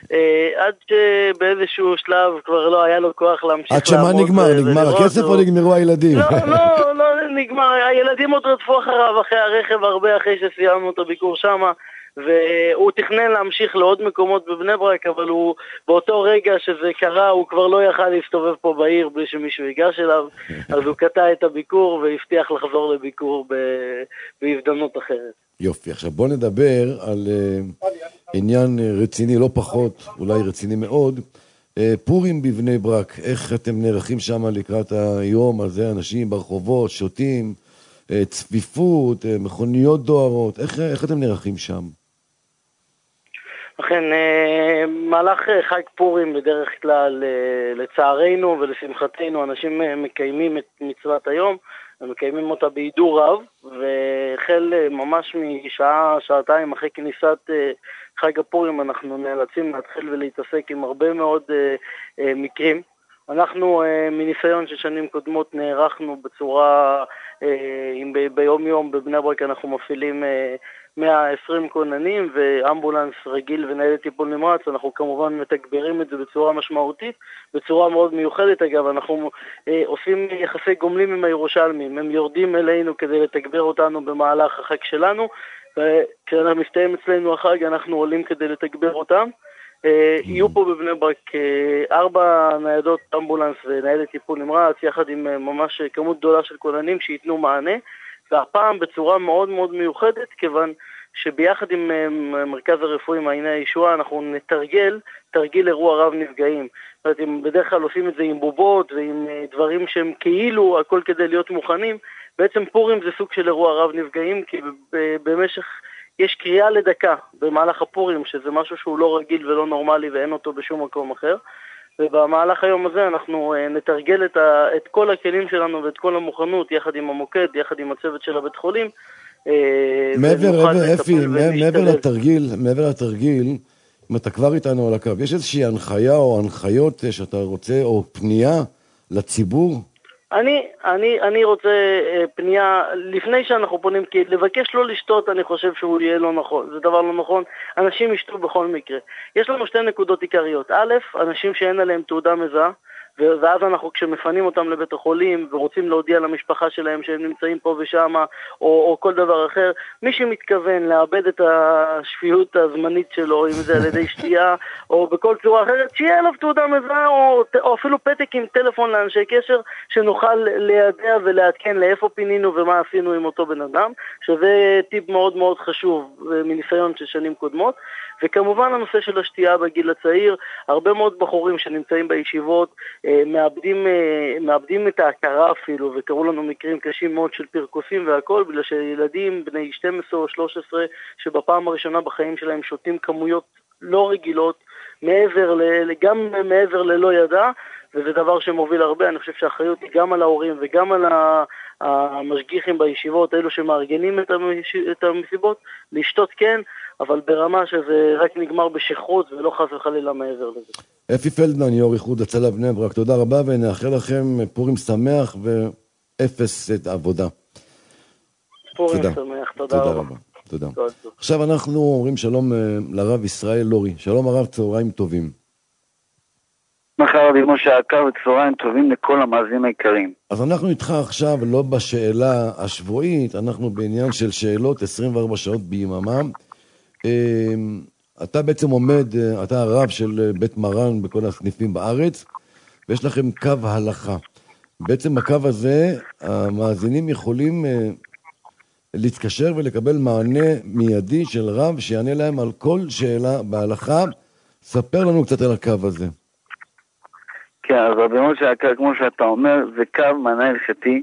עד שבאיזשהו שלב כבר לא היה לו כוח להמשיך לעמוד. עד שמה נגמר? נגמר הכסף או נגמרו הילדים? לא, לא, לא נגמר, הילדים עוד רדפו אחריו, אחרי הרכב, הרבה אחרי שסיימנו את הביקור שמה, והוא תכנן להמשיך לעוד מקומות בבני ברק, אבל הוא באותו רגע שזה קרה, הוא כבר לא יכל להסתובב פה בעיר בלי שמישהו ייגש אליו, אז הוא קטע את הביקור והבטיח לחזור לביקור בהזדמנות אחרת. יופי, עכשיו בוא נדבר על uh, עניין רציני לא פחות, אולי רציני מאוד, uh, פורים בבני ברק, איך אתם נערכים שם לקראת היום הזה, אנשים ברחובות, שותים, uh, צפיפות, uh, מכוניות דוהרות, איך, איך אתם נערכים שם? לכן, מהלך חג פורים בדרך כלל, לצערנו ולשמחתנו, אנשים מקיימים את מצוות היום, מקיימים אותה בהידור רב, והחל ממש משעה, שעתיים אחרי כניסת חג הפורים, אנחנו נאלצים להתחיל ולהתעסק עם הרבה מאוד מקרים. אנחנו מניסיון של שנים קודמות נערכנו בצורה, ביום יום בבני ברק אנחנו מפעילים מאה ועשרים כוננים ואמבולנס רגיל וניידת טיפול נמרץ, אנחנו כמובן מתגברים את זה בצורה משמעותית, בצורה מאוד מיוחדת. אגב, אנחנו אה, עושים יחסי גומלים עם הירושלמים, הם יורדים אלינו כדי לתגבר אותנו במהלך החג שלנו, וכשאנחנו מסתיים אצלנו החג אנחנו עולים כדי לתגבר אותם. אה, יהיו פה בבני ברק אה, ארבע ניידות אמבולנס וניידת טיפול נמרץ, יחד עם אה, ממש כמות גדולה של כוננים שיתנו מענה, והפעם בצורה מאוד מאוד מיוחדת, כיוון שביחד עם מרכז הרפואי מעייני הישועה אנחנו נתרגל, תרגיל אירוע רב נפגעים. זאת אומרת, אם בדרך כלל עושים את זה עם בובות ועם דברים שהם כאילו הכל כדי להיות מוכנים, בעצם פורים זה סוג של אירוע רב נפגעים, כי במשך, יש קריאה לדקה במהלך הפורים, שזה משהו שהוא לא רגיל ולא נורמלי ואין אותו בשום מקום אחר. ובמהלך היום הזה אנחנו נתרגל את, ה, את כל הכלים שלנו ואת כל המוכנות, יחד עם המוקד, יחד עם הצוות של הבית חולים. מעבר, אפי, מעבר לתרגיל, מעבר לתרגיל, אם אתה כבר איתנו על הקו, יש איזושהי הנחיה או הנחיות שאתה רוצה, או פנייה לציבור? אני, אני, אני רוצה פנייה, לפני שאנחנו פונים, כי לבקש לא לשתות, אני חושב שהוא יהיה לא נכון. זה דבר לא נכון. אנשים ישתו בכל מקרה. יש לנו שתי נקודות עיקריות. א', אנשים שאין עליהם תעודה מזהה, ואז אנחנו כשמפנים אותם לבית החולים ורוצים להודיע למשפחה שלהם שהם נמצאים פה ושם או, או כל דבר אחר, מי שמתכוון לאבד את השפיות הזמנית שלו, אם זה על ידי שתייה או בכל צורה אחרת, שיהיה עליו תעודה מזהה או, או אפילו פתק עם טלפון לאנשי קשר שנוכל לידע ולעדכן לאיפה פינינו ומה עשינו עם אותו בן אדם, שזה טיפ מאוד מאוד חשוב מניסיון של שנים קודמות. וכמובן הנושא של השתייה בגיל הצעיר, הרבה מאוד בחורים שנמצאים בישיבות מאבדים, מאבדים את ההכרה אפילו, וקראו לנו מקרים קשים מאוד של פרקוסים והכל, בגלל שילדים בני שתים עשרה או שלוש עשרה שבפעם הראשונה בחיים שלהם שותים כמויות לא רגילות, מעבר ל, גם מעבר ללא ידע, וזה דבר שמוביל הרבה. אני חושב שהאחריות היא גם על ההורים וגם על המשגיחים בישיבות, אלו שמארגנים את המסיבות, לשתות כן, אבל ברמה שזה רק נגמר בשכרות ולא חס וחלילה מעבר לזה. אפי פלדמן, יו"ר איחוד הצלה בני ברק, תודה רבה ונאחל לכם פורים שמח ואפס את העבודה. פורים תודה. שמח, תודה, תודה רבה. רבה. תודה. תודה. עכשיו אנחנו אומרים שלום לרב ישראל לורי. שלום הרב, צהריים טובים. מחר רבי משה יקר וצהריים טובים לכל המאזינים היקרים. אז אנחנו איתך עכשיו לא בשאלה השבועית, אנחנו בעניין של שאלות עשרים וארבע שעות ביממה. אתה בעצם עומד, אתה הרב של בית מרן בכל הסניפים בארץ, ויש לכם קו הלכה. בעצם הקו הזה, המאזינים יכולים להתקשר ולקבל מענה מיידי של רב שיענה להם על כל שאלה בהלכה. ספר לנו קצת על הקו הזה. כן, אז רבי משה יקר, כמו שאתה אומר, זה קו מענה הלכתי,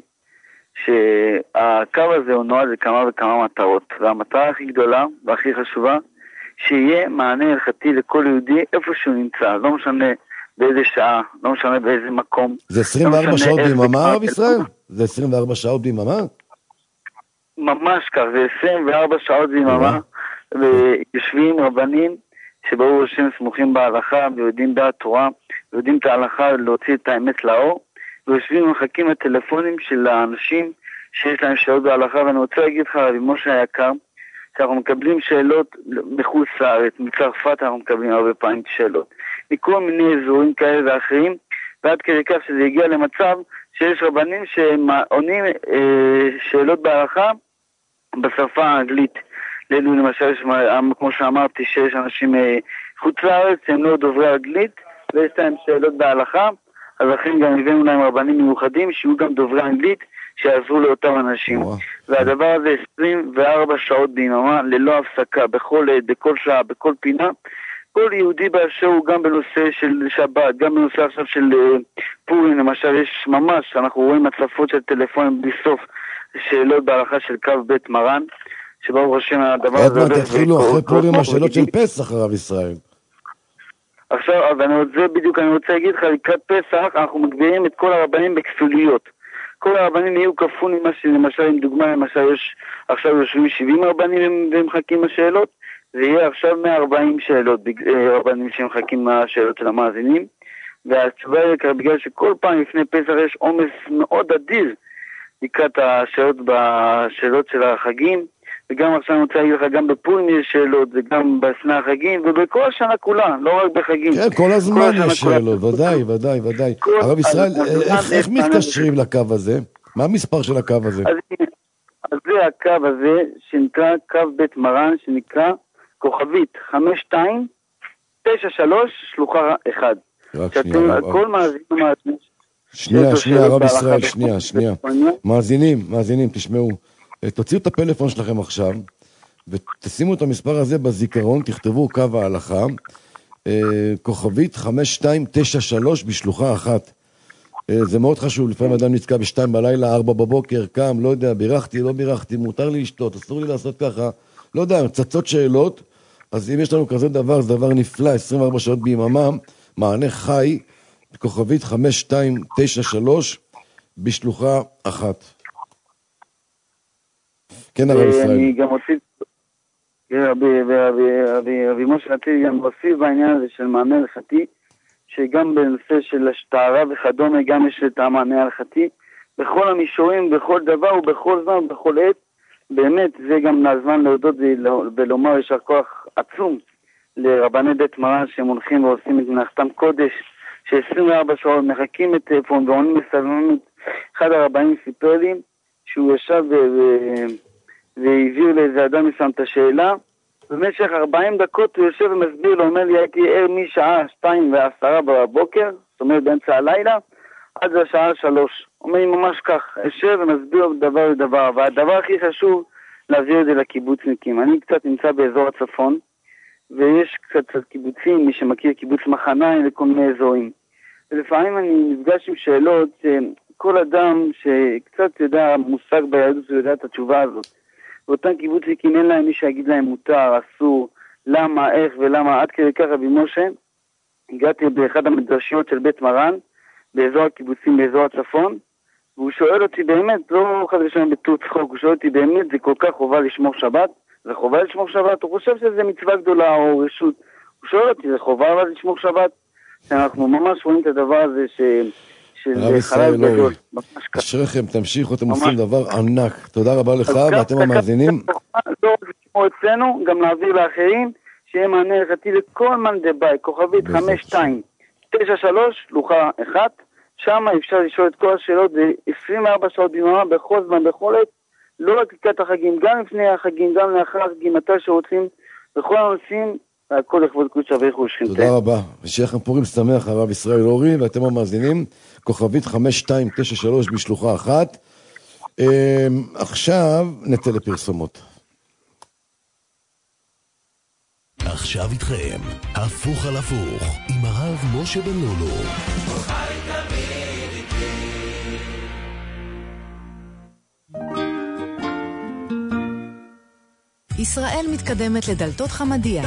שהקו הזה הוא נועד לכמה וכמה מטרות, והמטרה הכי גדולה והכי חשובה, שיהיה מענה הלכתי לכל יהודי איפה שהוא נמצא, לא משנה באיזה שעה, לא משנה באיזה מקום. זה עשרים וארבע שעות ביממה, רב ישראל? זה עשרים וארבע שעות ביממה? ממש כך, זה עשרים וארבע שעות ביממה, ויושבים רבנים שברור שהם סמוכים בהלכה, ויודעים דעת תורה, ויודעים את ההלכה להוציא את האמת לאור, ויושבים ומחכים לטלפונים של האנשים שיש להם שאלות בהלכה. ואני רוצה להגיד לך, רבי משה היקר, שאנחנו מקבלים שאלות מחוץ לארץ, מצרפת אנחנו מקבלים הרבה פעמים שאלות, מכל מיני אזורים כאלה ואחרים, ועד כדי כך שזה הגיע למצב שיש רבנים שעונים אה, שאלות בהלכה בשפה האנגלית. לנו למשל, כמו שאמרתי, שיש אנשים אה, חוץ לארץ, הם לא דוברי אנגלית, ויש להם שאלות בהלכה, אז לכן גם הבאנו להם רבנים מיוחדים, שיהיו גם דוברי אנגלית, שיעזרו לאותם אנשים. והדבר הזה עשרים וארבע שעות ביממה, ללא הפסקה, בכל עת, בכל שעה, בכל פינה. כל יהודי באשר הוא גם בנושא של שבת, גם בנושא עכשיו של פורים, למשל, יש ממש, אנחנו רואים הצפות של טלפונים בסוף, שאלות בהלכה של קו בית מרן, שברוך השם הדבר הזה... עוד מעט תתחילו אחרי פורים השאלות של פסח, הרב ישראל. עכשיו, אבל אני רוצה, בדיוק אני רוצה להגיד לך, לקראת פסח אנחנו מגבירים את כל הרבנים בכפילויות. כל הרבנים יהיו כפול ממה שלמשל, עם דוגמה, למשל יש, עכשיו יושבים שבעים רבנים ומחכים השאלות, זה יהיה עכשיו מאה וארבעים שאלות, רבנים שמחכים השאלות של המאזינים, והתשובה היא בגלל שכל פעם לפני פסח יש עומס מאוד אדיר לקראת השאלות בשאלות של החגים, וגם עכשיו אני רוצה להגיד לך, גם בפורים יש שאלות, וגם בסנה החגים, ובכל השנה כולה, לא רק בחגים. כן, כל הזמן יש שאלות, ודאי, ודאי, ודאי. הרב ישראל, איך מתקשרים לקו הזה? מה המספר של הקו הזה? אז זה הקו הזה, שנקרא קו בית מרן, שנקרא כוכבית חמש שתיים תשע שלוש שלוחה אחד. רק שנייה. כל מאזינים... שנייה, שנייה, הרב ישראל, שנייה, שנייה. מאזינים, מאזינים, תשמעו. תוציאו את הפלאפון שלכם עכשיו, ותשימו את המספר הזה בזיכרון, תכתבו קו ההלכה, כוכבית חמש שתיים תשע שלוש בשלוחה אחת. זה מאוד חשוב, לפעמים אדם נתקע בשתיים בלילה, ארבע בבוקר, קם, לא יודע, בירכתי, לא בירכתי, מותר לי לשתות, אסור לי לעשות ככה, לא יודע, צצות שאלות, אז אם יש לנו כזה דבר, זה דבר נפלא, עשרים וארבע שעות ביממה, מענה חי, כוכבית חמש שתיים תשע שלוש בשלוחה אחת. כן, הרב ישראל. אני גם הוסיף, רבי משה רציתי גם להוסיף בעניין הזה של מענה הלכתי, שגם בנושא של השטהרה וכדומה, גם יש את המענה הלכתי, בכל המישורים, בכל דבר ובכל זמן ובכל עת, באמת זה גם הזמן להודות ולומר יישר כוח עצום לרבני בית מרן שהם הולכים ועושים את מלאכתם קודש, ש-עשרים וארבע שעות מחכים את טלפון ועונים בסבלנות. אחד הרבנים סיפר לי שהוא ישב והעביר לאיזה אדם מסוים את השאלה, במשך ארבעים דקות הוא יושב ומסביר לו, אומר לי, הייתי ער משעה שתיים ועשרה בבוקר, זאת אומרת באמצע הלילה, עד השעה שלוש. אומר לי ממש כך, יושב ומסביר דבר לדבר, והדבר הכי חשוב, להעביר את זה לקיבוצניקים. אני קצת נמצא באזור הצפון, ויש קצת קצת קיבוצים, מי שמכיר קיבוץ מחניים וכל מיני אזורים. ולפעמים אני נפגש עם שאלות, כל אדם שקצת יודע מושג ביהדות ויודע את התשובה הזאת. ואותם קיבוצניקים אין להם מי שיגיד להם מותר, אסור, למה, איך ולמה, עד כדי כך רבי משה. הגעתי באחד המדרשיות של בית מרן, באזור הקיבוצים, באזור הצפון, והוא שואל אותי באמת, לא חד ושם בטור צחוק, הוא שואל אותי באמת, זה כל כך חובה לשמור שבת? זה חובה לשמור שבת? הוא חושב שזה מצווה גדולה או רשות. הוא שואל אותי, זה חובה אבל לשמור שבת? שאנחנו ממש רואים את הדבר הזה ש... הרב ישראל אורי, אשריכם, תמשיכו, אתם עושים דבר ענק. תודה רבה לך, ואתם המאזינים. לא רק לשמור אצלנו, גם להעביר לאחרים, שיהיה מענה הלכתי לכל מאן דבעי, כוכבית חמש שתיים תשע שלוש, שלוחה אחת, שם אפשר לשאול את כל השאלות, זה עשרים וארבע שעות ביממה, בכל זמן, בכל עת, לא רק לקראת החגים, גם לפני החגים, גם לאחר החגים, מתי שרוצים, בכל הנושאים, הכל לכבוד קודש אברך ושכינתנו. תודה רבה, ושיהיה לכם פורים שמח, הרב ישראל אורי, ואתם המאזינים, כוכבית חמש שתיים תשע שלוש בשלוחה אחת. עכשיו נצא לפרסומות. עכשיו איתכם, הפוך על הפוך, עם הרב משה בן לולו. ישראל מתקדמת לדלתות חמדיה.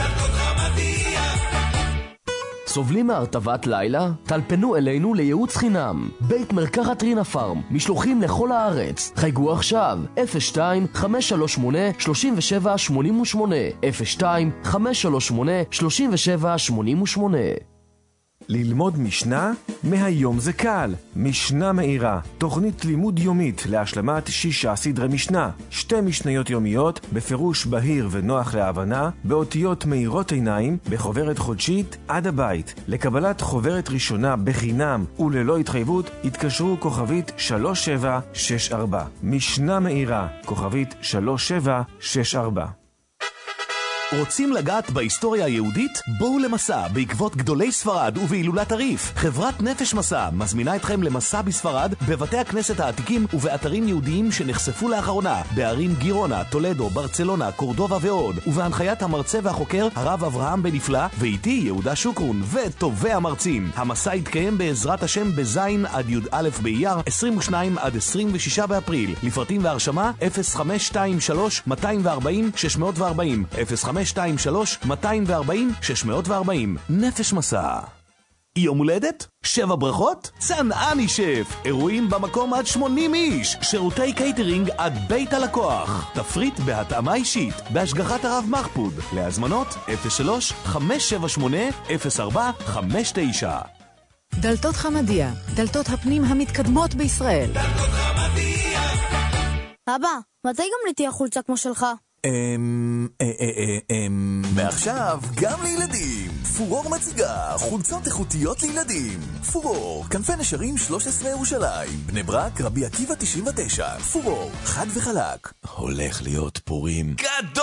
סובלים מהרטבת לילה? טלפנו אלינו לייעוץ חינם. בית מרקחת רינה פארם, משלוחים לכל הארץ. חייגו עכשיו אפס שתיים חמש שלוש שמונה שלוש שבע שמונה שמונה אפס שתיים חמש שלוש שמונה שלוש שבע שמונה שמונה. ללמוד משנה? מהיום זה קל. משנה מאירה, תוכנית לימוד יומית להשלמת שישה סדרי משנה. שתי משניות יומיות, בפירוש בהיר ונוח להבנה, באותיות מאירות עיניים, בחוברת חודשית עד הבית. לקבלת חוברת ראשונה בחינם וללא התחייבות, התקשרו כוכבית שלוש שבע שש ארבע. משנה מאירה, כוכבית שלוש שבע שש ארבע. רוצים לגעת בהיסטוריה היהודית? בואו למסע בעקבות גדולי ספרד ובהילולת הריף. חברת נפש מסע מזמינה אתכם למסע בספרד, בבתי הכנסת העתיקים ובאתרים יהודיים שנחשפו לאחרונה, בערים גירונה, טולדו, ברצלונה, קורדובה ועוד, ובהנחיית המרצה והחוקר הרב אברהם בן נפלא, ואיתי יהודה שוקרון וטובי המרצים. המסע יתקיים בעזרת השם בזין עד י"א באייר, עשרים ושניים עד עשרים ושישה באפריל. לפרטים והרשמה אפס חמש שתיים שלוש שתיים ארבע שש ארבע אפס אפס חמש שתיים שלוש שתיים ארבע שש ארבע. נפש מסע. יום הולדת? שבע ברכות? צנעני שף. אירועים במקום עד שמונים איש. שירותי קייטרינג עד בית הלקוח. תפריט בהתאמה אישית. בהשגחת הרב מחפוד. להזמנות אפס שלוש חמש שבע שמונה אפס ארבע חמש תשע. דלתות חמדיה, דלתות הפנים המתקדמות בישראל. דלתות חמדיה. אבא, מתי גם לי תהיה חולצה כמו שלך? אמ... אמ... מעכשיו גם לילדים. פורור מציגה חולצות איכותיות לילדים. פורור, כנפי נשרים שלוש עשרה ירושלים, בני ברק, רבי עקיבא תשעים ותשע. פורור, חד וחלק. הולך להיות פורים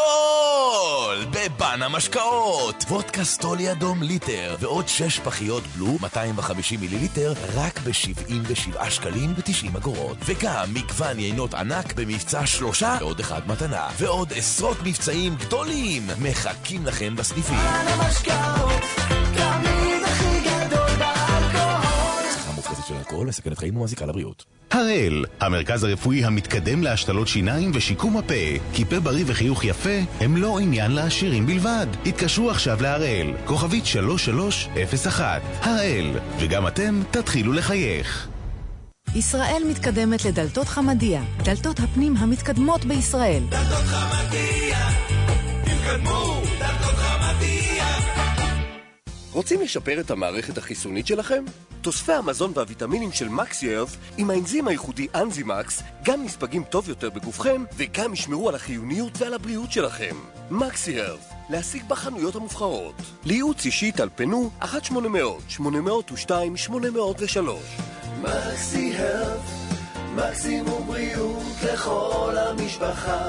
גדול בבן המשקאות. וודקה סטולי אדום ליטר ועוד שש פחיות בלו מאתיים וחמישים מיליליטר רק ב-שבעים ושבעה שקלים ו-תשעים אגורות. וגם מגוון יינות ענק במבצע שלושה ועוד אחד מתנה. ועוד עשרות מבצעים גדולים מחכים לכם בסניפים. בן המשקאות, תמיד הכי גדול באלכוהול. צריכה מופרזת של אלכוהול מסכנת חיים ומזיקה לבריאות. הראל, המרכז הרפואי המתקדם להשתלות שיניים ושיקום הפה. כי פה בריא וחיוך יפה הם לא עניין לעשירים בלבד. התקשרו עכשיו להראל, כוכבית שלוש שלוש אפס אחת. הראל, וגם אתם תתחילו לחייך. ישראל מתקדמת לדלתות חמדיה, דלתות הפנים המתקדמות בישראל. דלתות חמדיה, תתקדמו, דלתות חמדיה. רוצים לשפר את המערכת החיסונית שלכם? תוספי המזון והוויטמינים של מקסי-הרב עם האנזים הייחודי אנזימקס גם נספגים טוב יותר בגופכם וגם ישמרו על החיוניות ועל הבריאות שלכם. מקסי-הרב, להשיג בחנויות המובחרות. לייעוץ אישי טלפנו אחת שמונה אפס אפס שמונה אפס שתיים שמונה אפס שלוש. מקסי-הרב, מקסימום בריאות לכל המשפחה.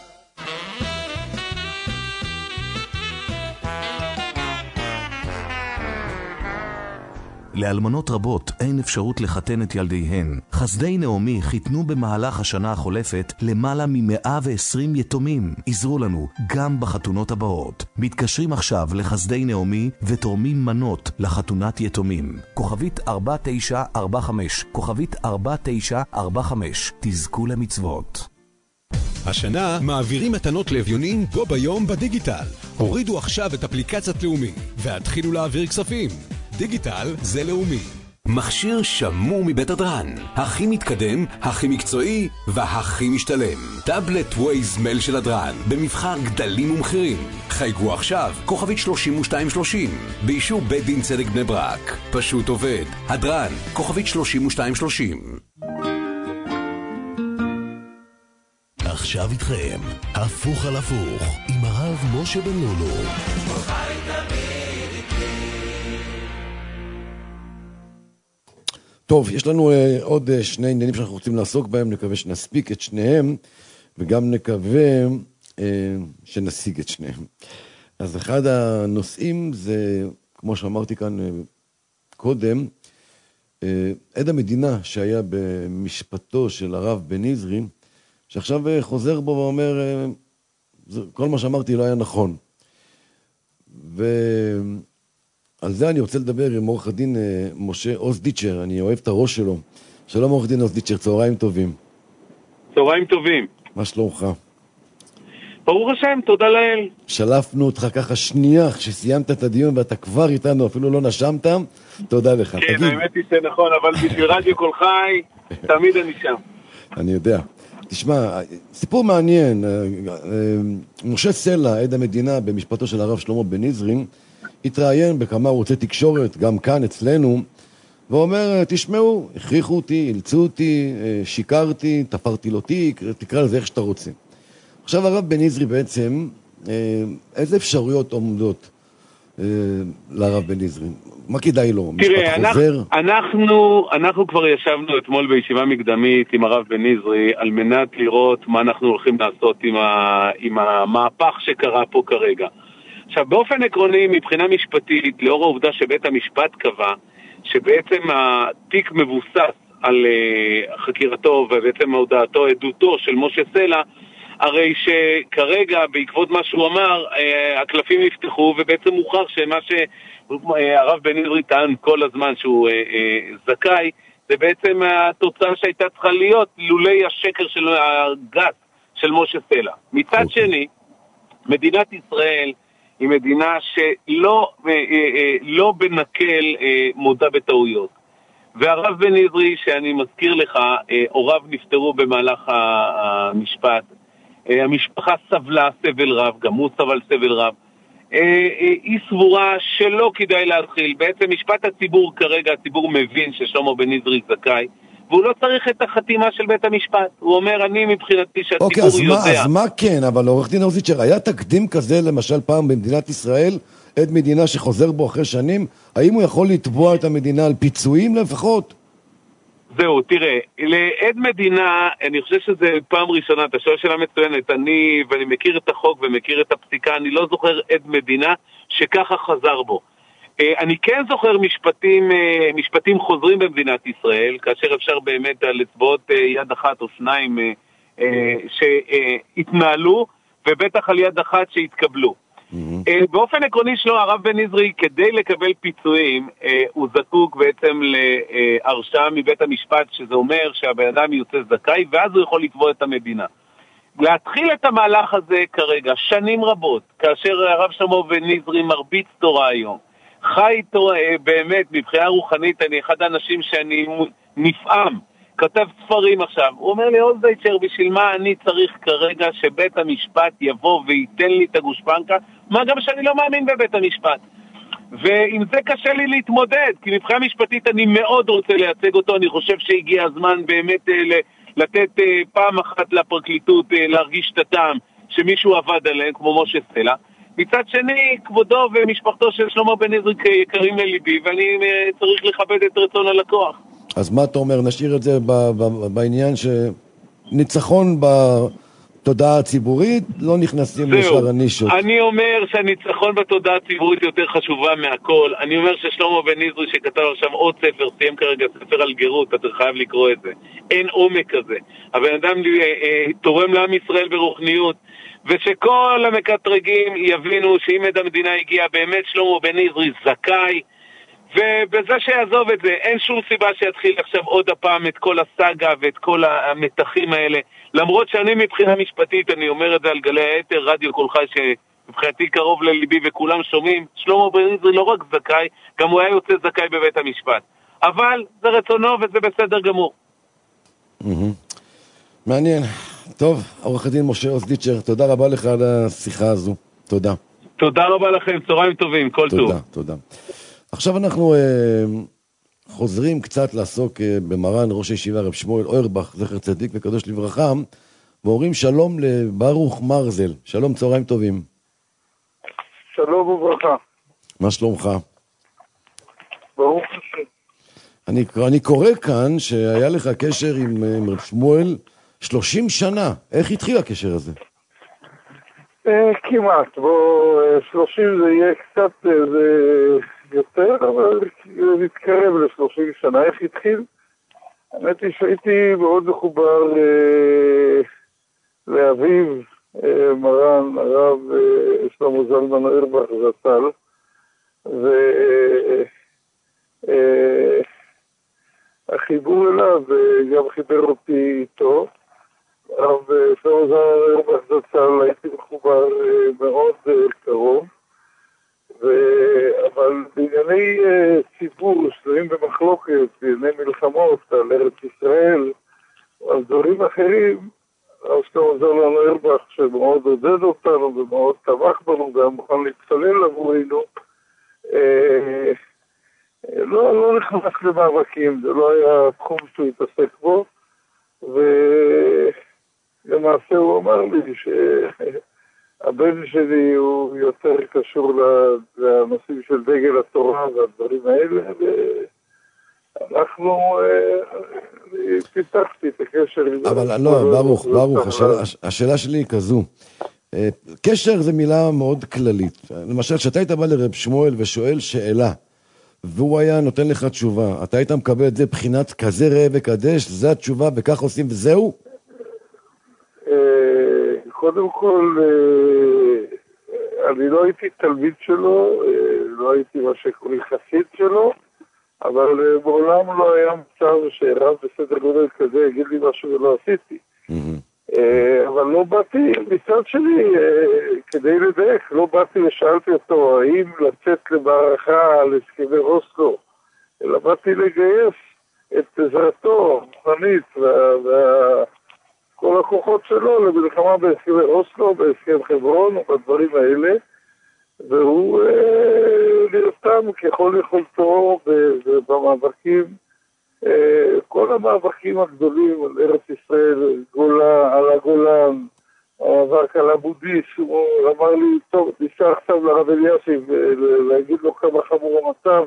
לאלמנות רבות אין אפשרות לחתן את ילדיהן. חסדי נעמי חיתנו במהלך השנה החולפת למעלה מ-מאה ועשרים יתומים. עזרו לנו גם בחתונות הבאות. מתקשרים עכשיו לחסדי נעמי ותורמים מנות לחתונת יתומים. כוכבית ארבע תשע ארבע חמש, כוכבית ארבע תשע ארבע חמש. תזכו למצוות. השנה מעבירים מתנות לאביונים בו ביום בדיגיטל. הורידו עכשיו את אפליקציית לאומי והתחילו להעביר כספים. דיגיטל זה לאומי. מכשיר שמור מבית הדרן, הכי מתקדם, הכי מקצועי והכי משתלם. טאבלט ווייז מייל של הדרן, במבחר גדלים ומחירים. חייגו עכשיו, כוכבית שלושים ושתיים שלושים, באישור בית דין צדק בני ברק. פשוט עובד. הדרן, כוכבית שלושים ושתיים שלושים. עכשיו איתכם, הפוך על הפוך, עם הרב משה בן לולו. טוב, יש לנו uh, עוד uh, שני עניינים שאנחנו רוצים לעסוק בהם, נקווה שנספיק את שניהם, וגם נקווה uh, שנשיג את שניהם. אז אחד הנושאים זה, כמו שאמרתי כאן uh, קודם, uh, עד המדינה שהיה במשפטו של הרב בן נזרי, שעכשיו uh, חוזר בו ואומר, uh, זה, כל מה שאמרתי לא היה נכון. ו... על זה אני רוצה לדבר עם עורך הדין משה אוזדיצ'ר, אני אוהב את הראש שלו. שלום עורך דין אוזדיצ'ר, צהריים טובים. צהריים טובים. מה שלומך? ברוך השם, תודה לאל. שלפנו אותך ככה שנייה, כשסיימת את הדיון ואתה כבר איתנו, אפילו לא נשמת, תודה לך. כן, תגיד. האמת היא שנכון, אבל בשביל רדיו כל חי, תמיד אני שם. אני יודע. תשמע, סיפור מעניין, משה סלע, עד המדינה במשפטו של הרב שלמה בן נזרי, התראיין בכמה ערוצי תקשורת, גם כאן אצלנו, ואומר, תשמעו, הכריחו אותי, אילצו אותי, שיקרתי, תפרתי לו תיק, תקרא לזה איך שאתה רוצה. עכשיו הרב בן נזרי בעצם, איזה אפשרויות עומדות לרב בן נזרי? מה כדאי לו? תראה, משפט חוזר? אנחנו, אנחנו כבר ישבנו אתמול בישיבה מקדמית עם הרב בן נזרי, על מנת לראות מה אנחנו הולכים לעשות עם, ה, עם המהפך שקרה פה כרגע. עכשיו, באופן עקרוני, מבחינה משפטית, לאור העובדה שבית המשפט קבע, שבעצם התיק מבוסס על uh, חקירתו ובעצם הודעתו, עדותו של משה סלע, הרי שכרגע, בעקבות מה שהוא אמר, uh, הקלפים נפתחו, ובעצם מוכח שמה שהרב בן עזרי טען כל הזמן שהוא uh, uh, זכאי, זה בעצם התוצאה שהייתה צריכה להיות לולי השקר של הגת של משה סלע. מצד שני, מדינת ישראל היא מדינה שלא לא בנקל מודע בטעויות. והרב בן עזרי, שאני מזכיר לך, הוריו נפטרו במהלך המשפט. המשפחה סבלה סבל רב, גם הוא סבל סבל רב. היא סבורה שלא כדאי להתחיל. בעצם משפט הציבור כרגע, הציבור מבין ששלמה בן עזרי זכאי, והוא לא צריך את החתימה של בית המשפט. הוא אומר, אני מבחינתי שהציבור אוקיי, אז יודע. מה, אז מה כן, אבל עורך דין אוזיצ'ר, היה תקדים כזה למשל פעם במדינת ישראל, עד מדינה שחוזר בו אחרי שנים, האם הוא יכול לתבוע את המדינה על פיצויים לפחות? זהו, תראה, לעד מדינה, אני חושב שזה פעם ראשונה, אתה שואל שאלה מצוינת, אני, ואני מכיר את החוק ומכיר את הפסיקה, אני לא זוכר עד מדינה שככה חזר בו. אני כן זוכר משפטים, משפטים חוזרים במדינת ישראל, כאשר אפשר באמת לצבעות יד אחת או שניים שהתנהלו, ובטח על יד אחת שהתקבלו. Mm-hmm. באופן עקרוני שלו, הרב בן עזרי, כדי לקבל פיצויים, הוא זקוק בעצם להרשעה מבית המשפט, שזה אומר שהבן אדם יוצא זכאי, ואז הוא יכול לתבוע את המדינה. להתחיל את המהלך הזה כרגע, שנים רבות, כאשר הרב שלמה בן עזרי מרביץ תורה היום, חי תורה, באמת, מבחינה רוחנית, אני אחד האנשים שאני נפעם, כתב ספרים עכשיו, הוא אומר לי, אוזיצ'ר, בשביל מה אני צריך כרגע שבית המשפט יבוא וייתן לי את הגושפנקה, מה גם שאני לא מאמין בבית המשפט. ועם זה קשה לי להתמודד, כי מבחינה משפטית אני מאוד רוצה לייצג אותו, אני חושב שהגיע הזמן באמת לתת פעם אחת לפרקליטות להרגיש את הטעם שמישהו עבד עליהם, כמו משה סלע. מצד שני, כבודו ומשפחתו של שלמה בן עזרי יקרים לליבי, ואני צריך לכבד את רצון הלקוח. אז מה אתה אומר? נשאיר את זה ב- ב- בעניין שניצחון בתודעה הציבורית, לא נכנסים לשאר הנישות. אני אומר שהניצחון בתודעה הציבורית יותר חשובה מהכל. אני אומר ששלמה בן עזרי שכתב עכשיו עוד ספר, סיים כרגע ספר על גרות, אתה חייב לקרוא את זה. אין עומק כזה. הבן אדם אה, אה, תורם לעם ישראל ברוחניות, ושכל המקטרגים יבינו שאם עד המדינה הגיע באמת שלמה בן עזרי זכאי, ובזה שיעזוב את זה, אין שום סיבה שיתחיל עכשיו עוד הפעם את כל הסאגה ואת כל המתחים האלה. למרות שאני מבחינה משפטית, אני אומר את זה על גלי היתר, רדיו כל חי שמבחינתי קרוב לליבי וכולם שומעים, שלמה בן עזרי לא רק זכאי, גם הוא היה יוצא זכאי בבית המשפט. אבל זה רצונו וזה בסדר גמור. מעניין. טוב, עורך הדין משה אוזיצ'ר, תודה רבה לך על השיחה הזו. תודה. תודה רבה לכם, צהריים טובים, כל טוב. תודה, תודה. עכשיו אנחנו אה, חוזרים קצת לעסוק אה, במרן ראש הישיבה רב שמואל אוירבך, זכר צדיק וקדוש לברכה, ואומרים שלום לברוך מרזל. שלום, צהריים טובים. שלום וברכה. מה שלומך? ברוך השם. אני, אני קורא כאן שהיה לך קשר עם, עם רב שמואל שלושים שנה. איך התחיל הקשר הזה? אה, כמעט. בוא, שלושים זה יהיה קצת... זה... יותר, אבל להתקרב ל-שלושים שנה. איך התחיל? האמת היא שהייתי מאוד מחובר אה, לאביו, אה, מרן, הרב אה, שלמה זלמן אוירבך זצ"ל, והחיבור אה, אליו אה, גם חיבר אותי איתו. הרב שלמה זלמן אוירבך זצ"ל הייתי מחובר אה, מאוד אה, קרוב. ו... אבל בענייני uh, ציבור שזורים במחלוקת, בענייני מלחמות על ארץ ישראל, על דברים אחרים, אז שלמה זלמן אוירבך שמאוד עודד אותנו ומאוד תמך בנו והיה מוכן להתפלל עבורנו, אה, לא, לא נכנס למאבקים, זה לא היה תחום שהוא התעסק בו, ולמעשה הוא אמר לי ש... הבן שלי הוא יותר קשור לנושאים של דגל התורה והדברים האלה, ואנחנו פיתחתי את הקשר. אבל לא, ברוך, ברוך, השאלה, השאלה שלי היא כזו. קשר זה מילה מאוד כללית. למשל, כשאתה היית בא לרב שמואל ושואל שאלה, והוא היה נותן לך תשובה, אתה היית מקבל את זה בחינת כזה ראה וקדש, זה התשובה וכך עושים וזהו? קודם כל, אני לא הייתי תלמיד שלו, לא הייתי מה שקוראים חסיד שלו, אבל בעולם לא היה מצב שרב בסדר גודל כזה יגיד לי משהו ולא עשיתי. אבל לא באתי, מצד שלי, כדי לדייק, לא באתי ושאלתי אותו האם לצאת למערכה על הסכמי אוסלו, אלא באתי לגייס את עזרתו המוכנית וכל הכוחות שלו למלחמה בהסכמי אוסלו, בהסכם חברון ובדברים האלה, והוא נרתם ככל יכולתו במאבקים, כל המאבקים הגדולים על ארץ ישראל, גולה, על הגולן, המאבק על אבו-דיס, הוא אמר לי, טוב, ניסה עכשיו לרב אלישיב להגיד לו כמה חמור המצב,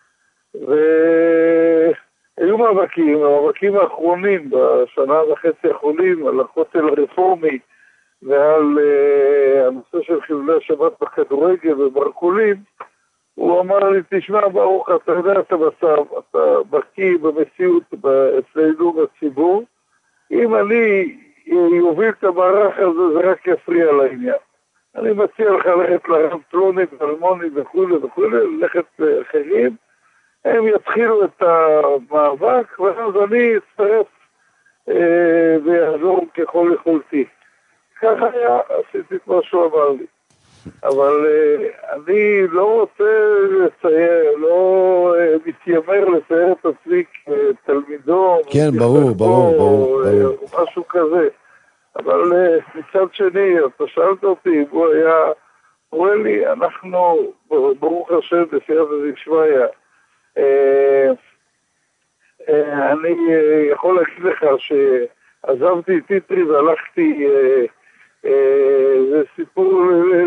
והיו מאבקים, המאבקים האחרונים בשנה וחצי האחרונים על הכותל הרפורמי ועל uh, הנושא של חילולי השבת בכדורגל ובמרכולים, הוא אמר לי, תשמע ברוך, אתה יודע את המצב, אתה בקיא במציאות אצלנו בציבור, אם אני יוביל את המערך הזה, זה רק יפריע לעניין. אני מציע לך ללכת לרב פלוני ואלמוני וכו' וכו', ללכת לאחרים, הם יתחילו את המאבק, ואז אני אצטרף אה, ויעזור ככל יכולתי. ככה היה, עשיתי את מה שהוא אמר לי. אבל uh, אני לא רוצה לצייר, לא uh, מתיימר לצייר את עצמי כתלמידו, כן, ברור, ברור, ברור, או משהו כזה. אבל uh, מצד שני, אתה שאלת אותי, הוא היה, רואה לי, אנחנו, ברוך השם, בסייעת וזשמיה, uh, uh, אני uh, יכול להגיד לך שעזבתי את איתרי והלכתי uh, זה סיפור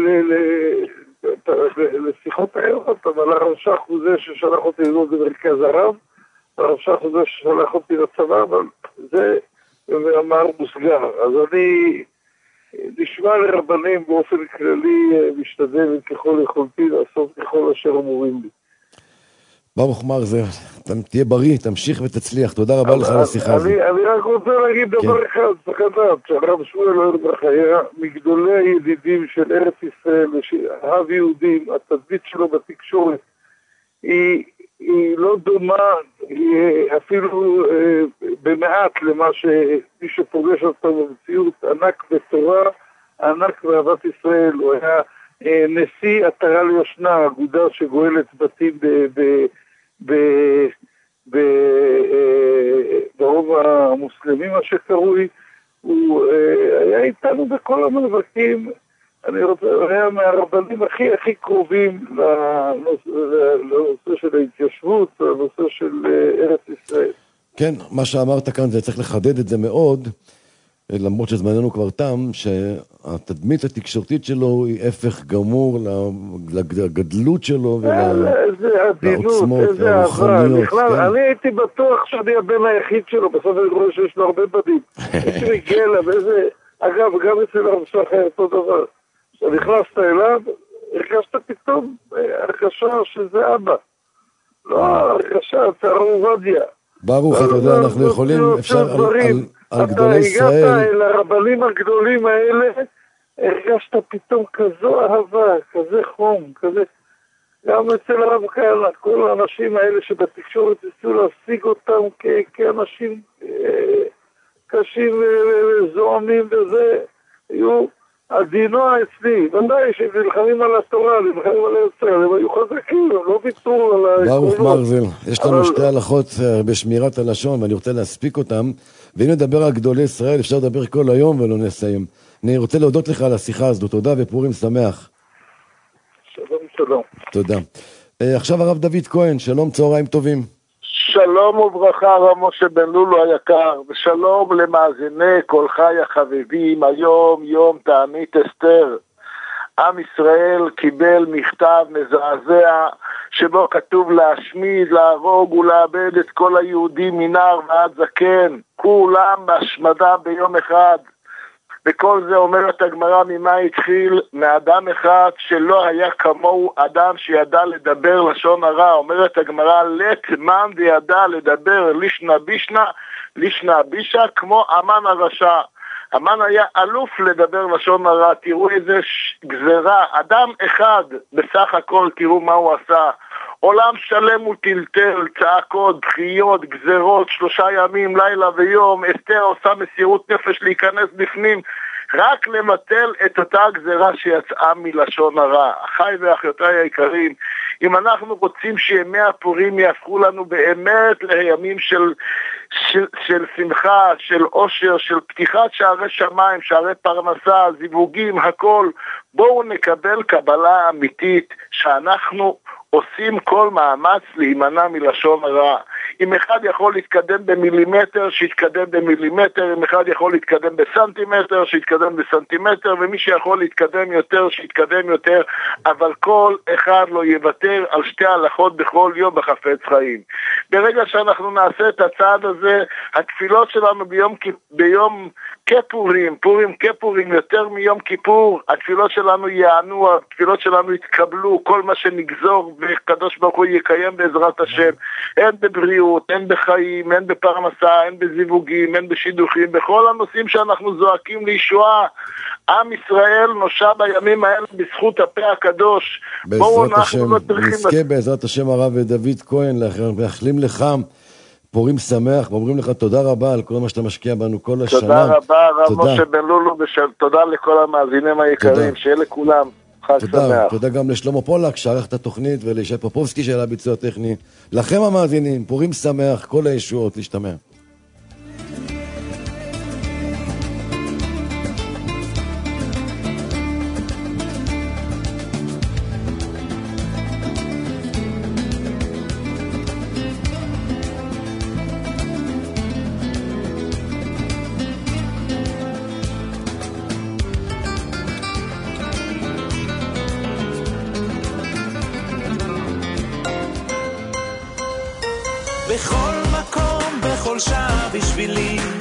לשיחות הערות, אבל הרב שך הוא זה ששלח אותי ללמוד במרכז הרב, הרב שך הוא זה ששלח אותי לצבא, אבל זה מאמר מוסגר. אז אני נשמע לרבנים באופן כללי, משתדל ככל יכולתי לעשות ככל אשר אמורים לי. ברוך מרזל, תהיה בריא, תמשיך ותצליח, תודה רבה לך על השיחה הזאת. אני רק רוצה להגיד דבר אחד, צריך לדעת, שהרב שמואל אוירבך היה מגדולי הידידים של ארץ ישראל, אהב יהודים, התדמית שלו בתקשורת, היא לא דומה, אפילו במעט למה שמי שפוגש אותו במציאות, ענק בתורה, ענק באהבת ישראל, הוא היה נשיא עטרה ליושנה, אגודה שגואלת בתים ברוב המוסלמים מה שקרוי, הוא היה איתנו בכל המאבקים, אני רוצה, הוא היה מהרבנים הכי הכי קרובים לנושא של ההתיישבות, לנושא של ארץ ישראל. כן, מה שאמרת כאן זה צריך לחדד את זה מאוד, למרות שזמננו כבר תם, שהתדמית התקשורתית שלו היא הפך גמור לגדלות שלו ולעוצמות הרוחניות. אני הייתי בטוח שאני הבן היחיד שלו, בסוף אני רואה שיש לו הרבה בדים. הייתי מגיע לה באיזה, אגב, גם אצל הרב שך היה אותו דבר. כשנכנסת אליו, הרגשת פתאום הרגשה שזה אבא. לא הרגשה, זה הרב עובדיה. ברוך, אתה יודע, אנחנו יכולים, אפשר על גדולי ישראל. אתה הגעת אל הרבנים הגדולים האלה, הרגשת פתאום כזו אהבה, כזה חום, כזה... גם אצל הרב כהנא, כל האנשים האלה שבתקשורת ניסו להשיג אותם כאנשים קשים וזועמים וזה, היו הדינוע אצלי, ודאי שהם נלחמים על התורה, נלחמים על היוצר, הם היו חזקים, הם לא ויתרו על העקרונות. ברוך מרזל, יש לנו שתי הלכות בשמירת הלשון, ואני רוצה להספיק אותם, ואם נדבר על גדולי ישראל, אפשר לדבר כל היום ולא נסיים. אני רוצה להודות לך על השיחה הזו, תודה ופורים שמח. שלום, שלום. תודה. עכשיו הרב דוד כהן, שלום, צהריים טובים. שלום וברכה רב משה בן לולו היקר, ושלום למאזיני כל חי החביבים. היום יום תענית אסתר. עם ישראל קיבל מכתב מזעזע שבו כתוב להשמיד, להרוג ולאבד את כל היהודים מנער ועד זקן, כולם בהשמדה ביום אחד. וכל זה אומרת הגמרא ממה התחיל? מאדם אחד שלא היה כמוהו אדם שידע לדבר לשון הרע. אומרת הגמרא, לת מן וידע לדבר לישנה בישנה, לישנה בישה, כמו אמן הרשע. המן היה אלוף לדבר לשון הרע. תראו איזה גזרה, אדם אחד בסך הכל, תראו מה הוא עשה. עולם שלם הוא טלטל, צעקות, בחיות, גזרות, שלושה ימים, לילה ויום. אסתר עושה מסירות נפש להיכנס בפנים, רק למטל את אותה גזרה שיצאה מלשון הרע. אחיי ואחיותיי היקרים, אם אנחנו רוצים שימי הפורים יהפכו לנו באמת לימים של, של, של שמחה, של עושר, של פתיחת שערי שמיים, שערי פרנסה, זיווגים, הכל, בואו נקבל קבלה אמיתית שאנחנו עושים כל מאמץ להימנע מלשון הרע. אם אחד יכול להתקדם במילימטר, שיתקדם במילימטר. אם אחד יכול להתקדם בסנטימטר, שיתקדם בסנטימטר. ומי שיכול להתקדם יותר, שיתקדם יותר. אבל כל אחד לא יוותר על שתי הלכות בכל יום בחפץ חיים. ברגע שאנחנו נעשה את הצעד הזה, התפילות שלנו ביום, ביום כפורים, פורים כפורים, יותר מיום כיפור, התפילות שלנו יענו, התפילות שלנו יתקבלו, כל מה שנגזור וקדוש ברוך הוא יקיים בעזרת השם, הן בבריאות, הן בחיים, הן בפרנסה, הן בזיווגים, הן בשידוכים, בכל הנושאים שאנחנו זועקים לישועה. עם ישראל נושע בימים האלה בזכות הפה הקדוש. בעזרת השם, נזכה בעזרת השם הרב דוד כהן, להחלים לך פורים שמח, ואומרים לך תודה רבה על כל מה שאתה משקיע בנו כל השנה. תודה רבה, הרב משה בן לולו, תודה לכל המאזינים היקרים, שיהיה לכולם חג שמח. תודה גם לשלמה פולק שערך את התוכנית, ולישי פופובסקי של הביצוע הטכני. לכם המאזינים, פורים שמח, כל הישועות, להשתמע. בכל מקום, בכל שעה בשבילי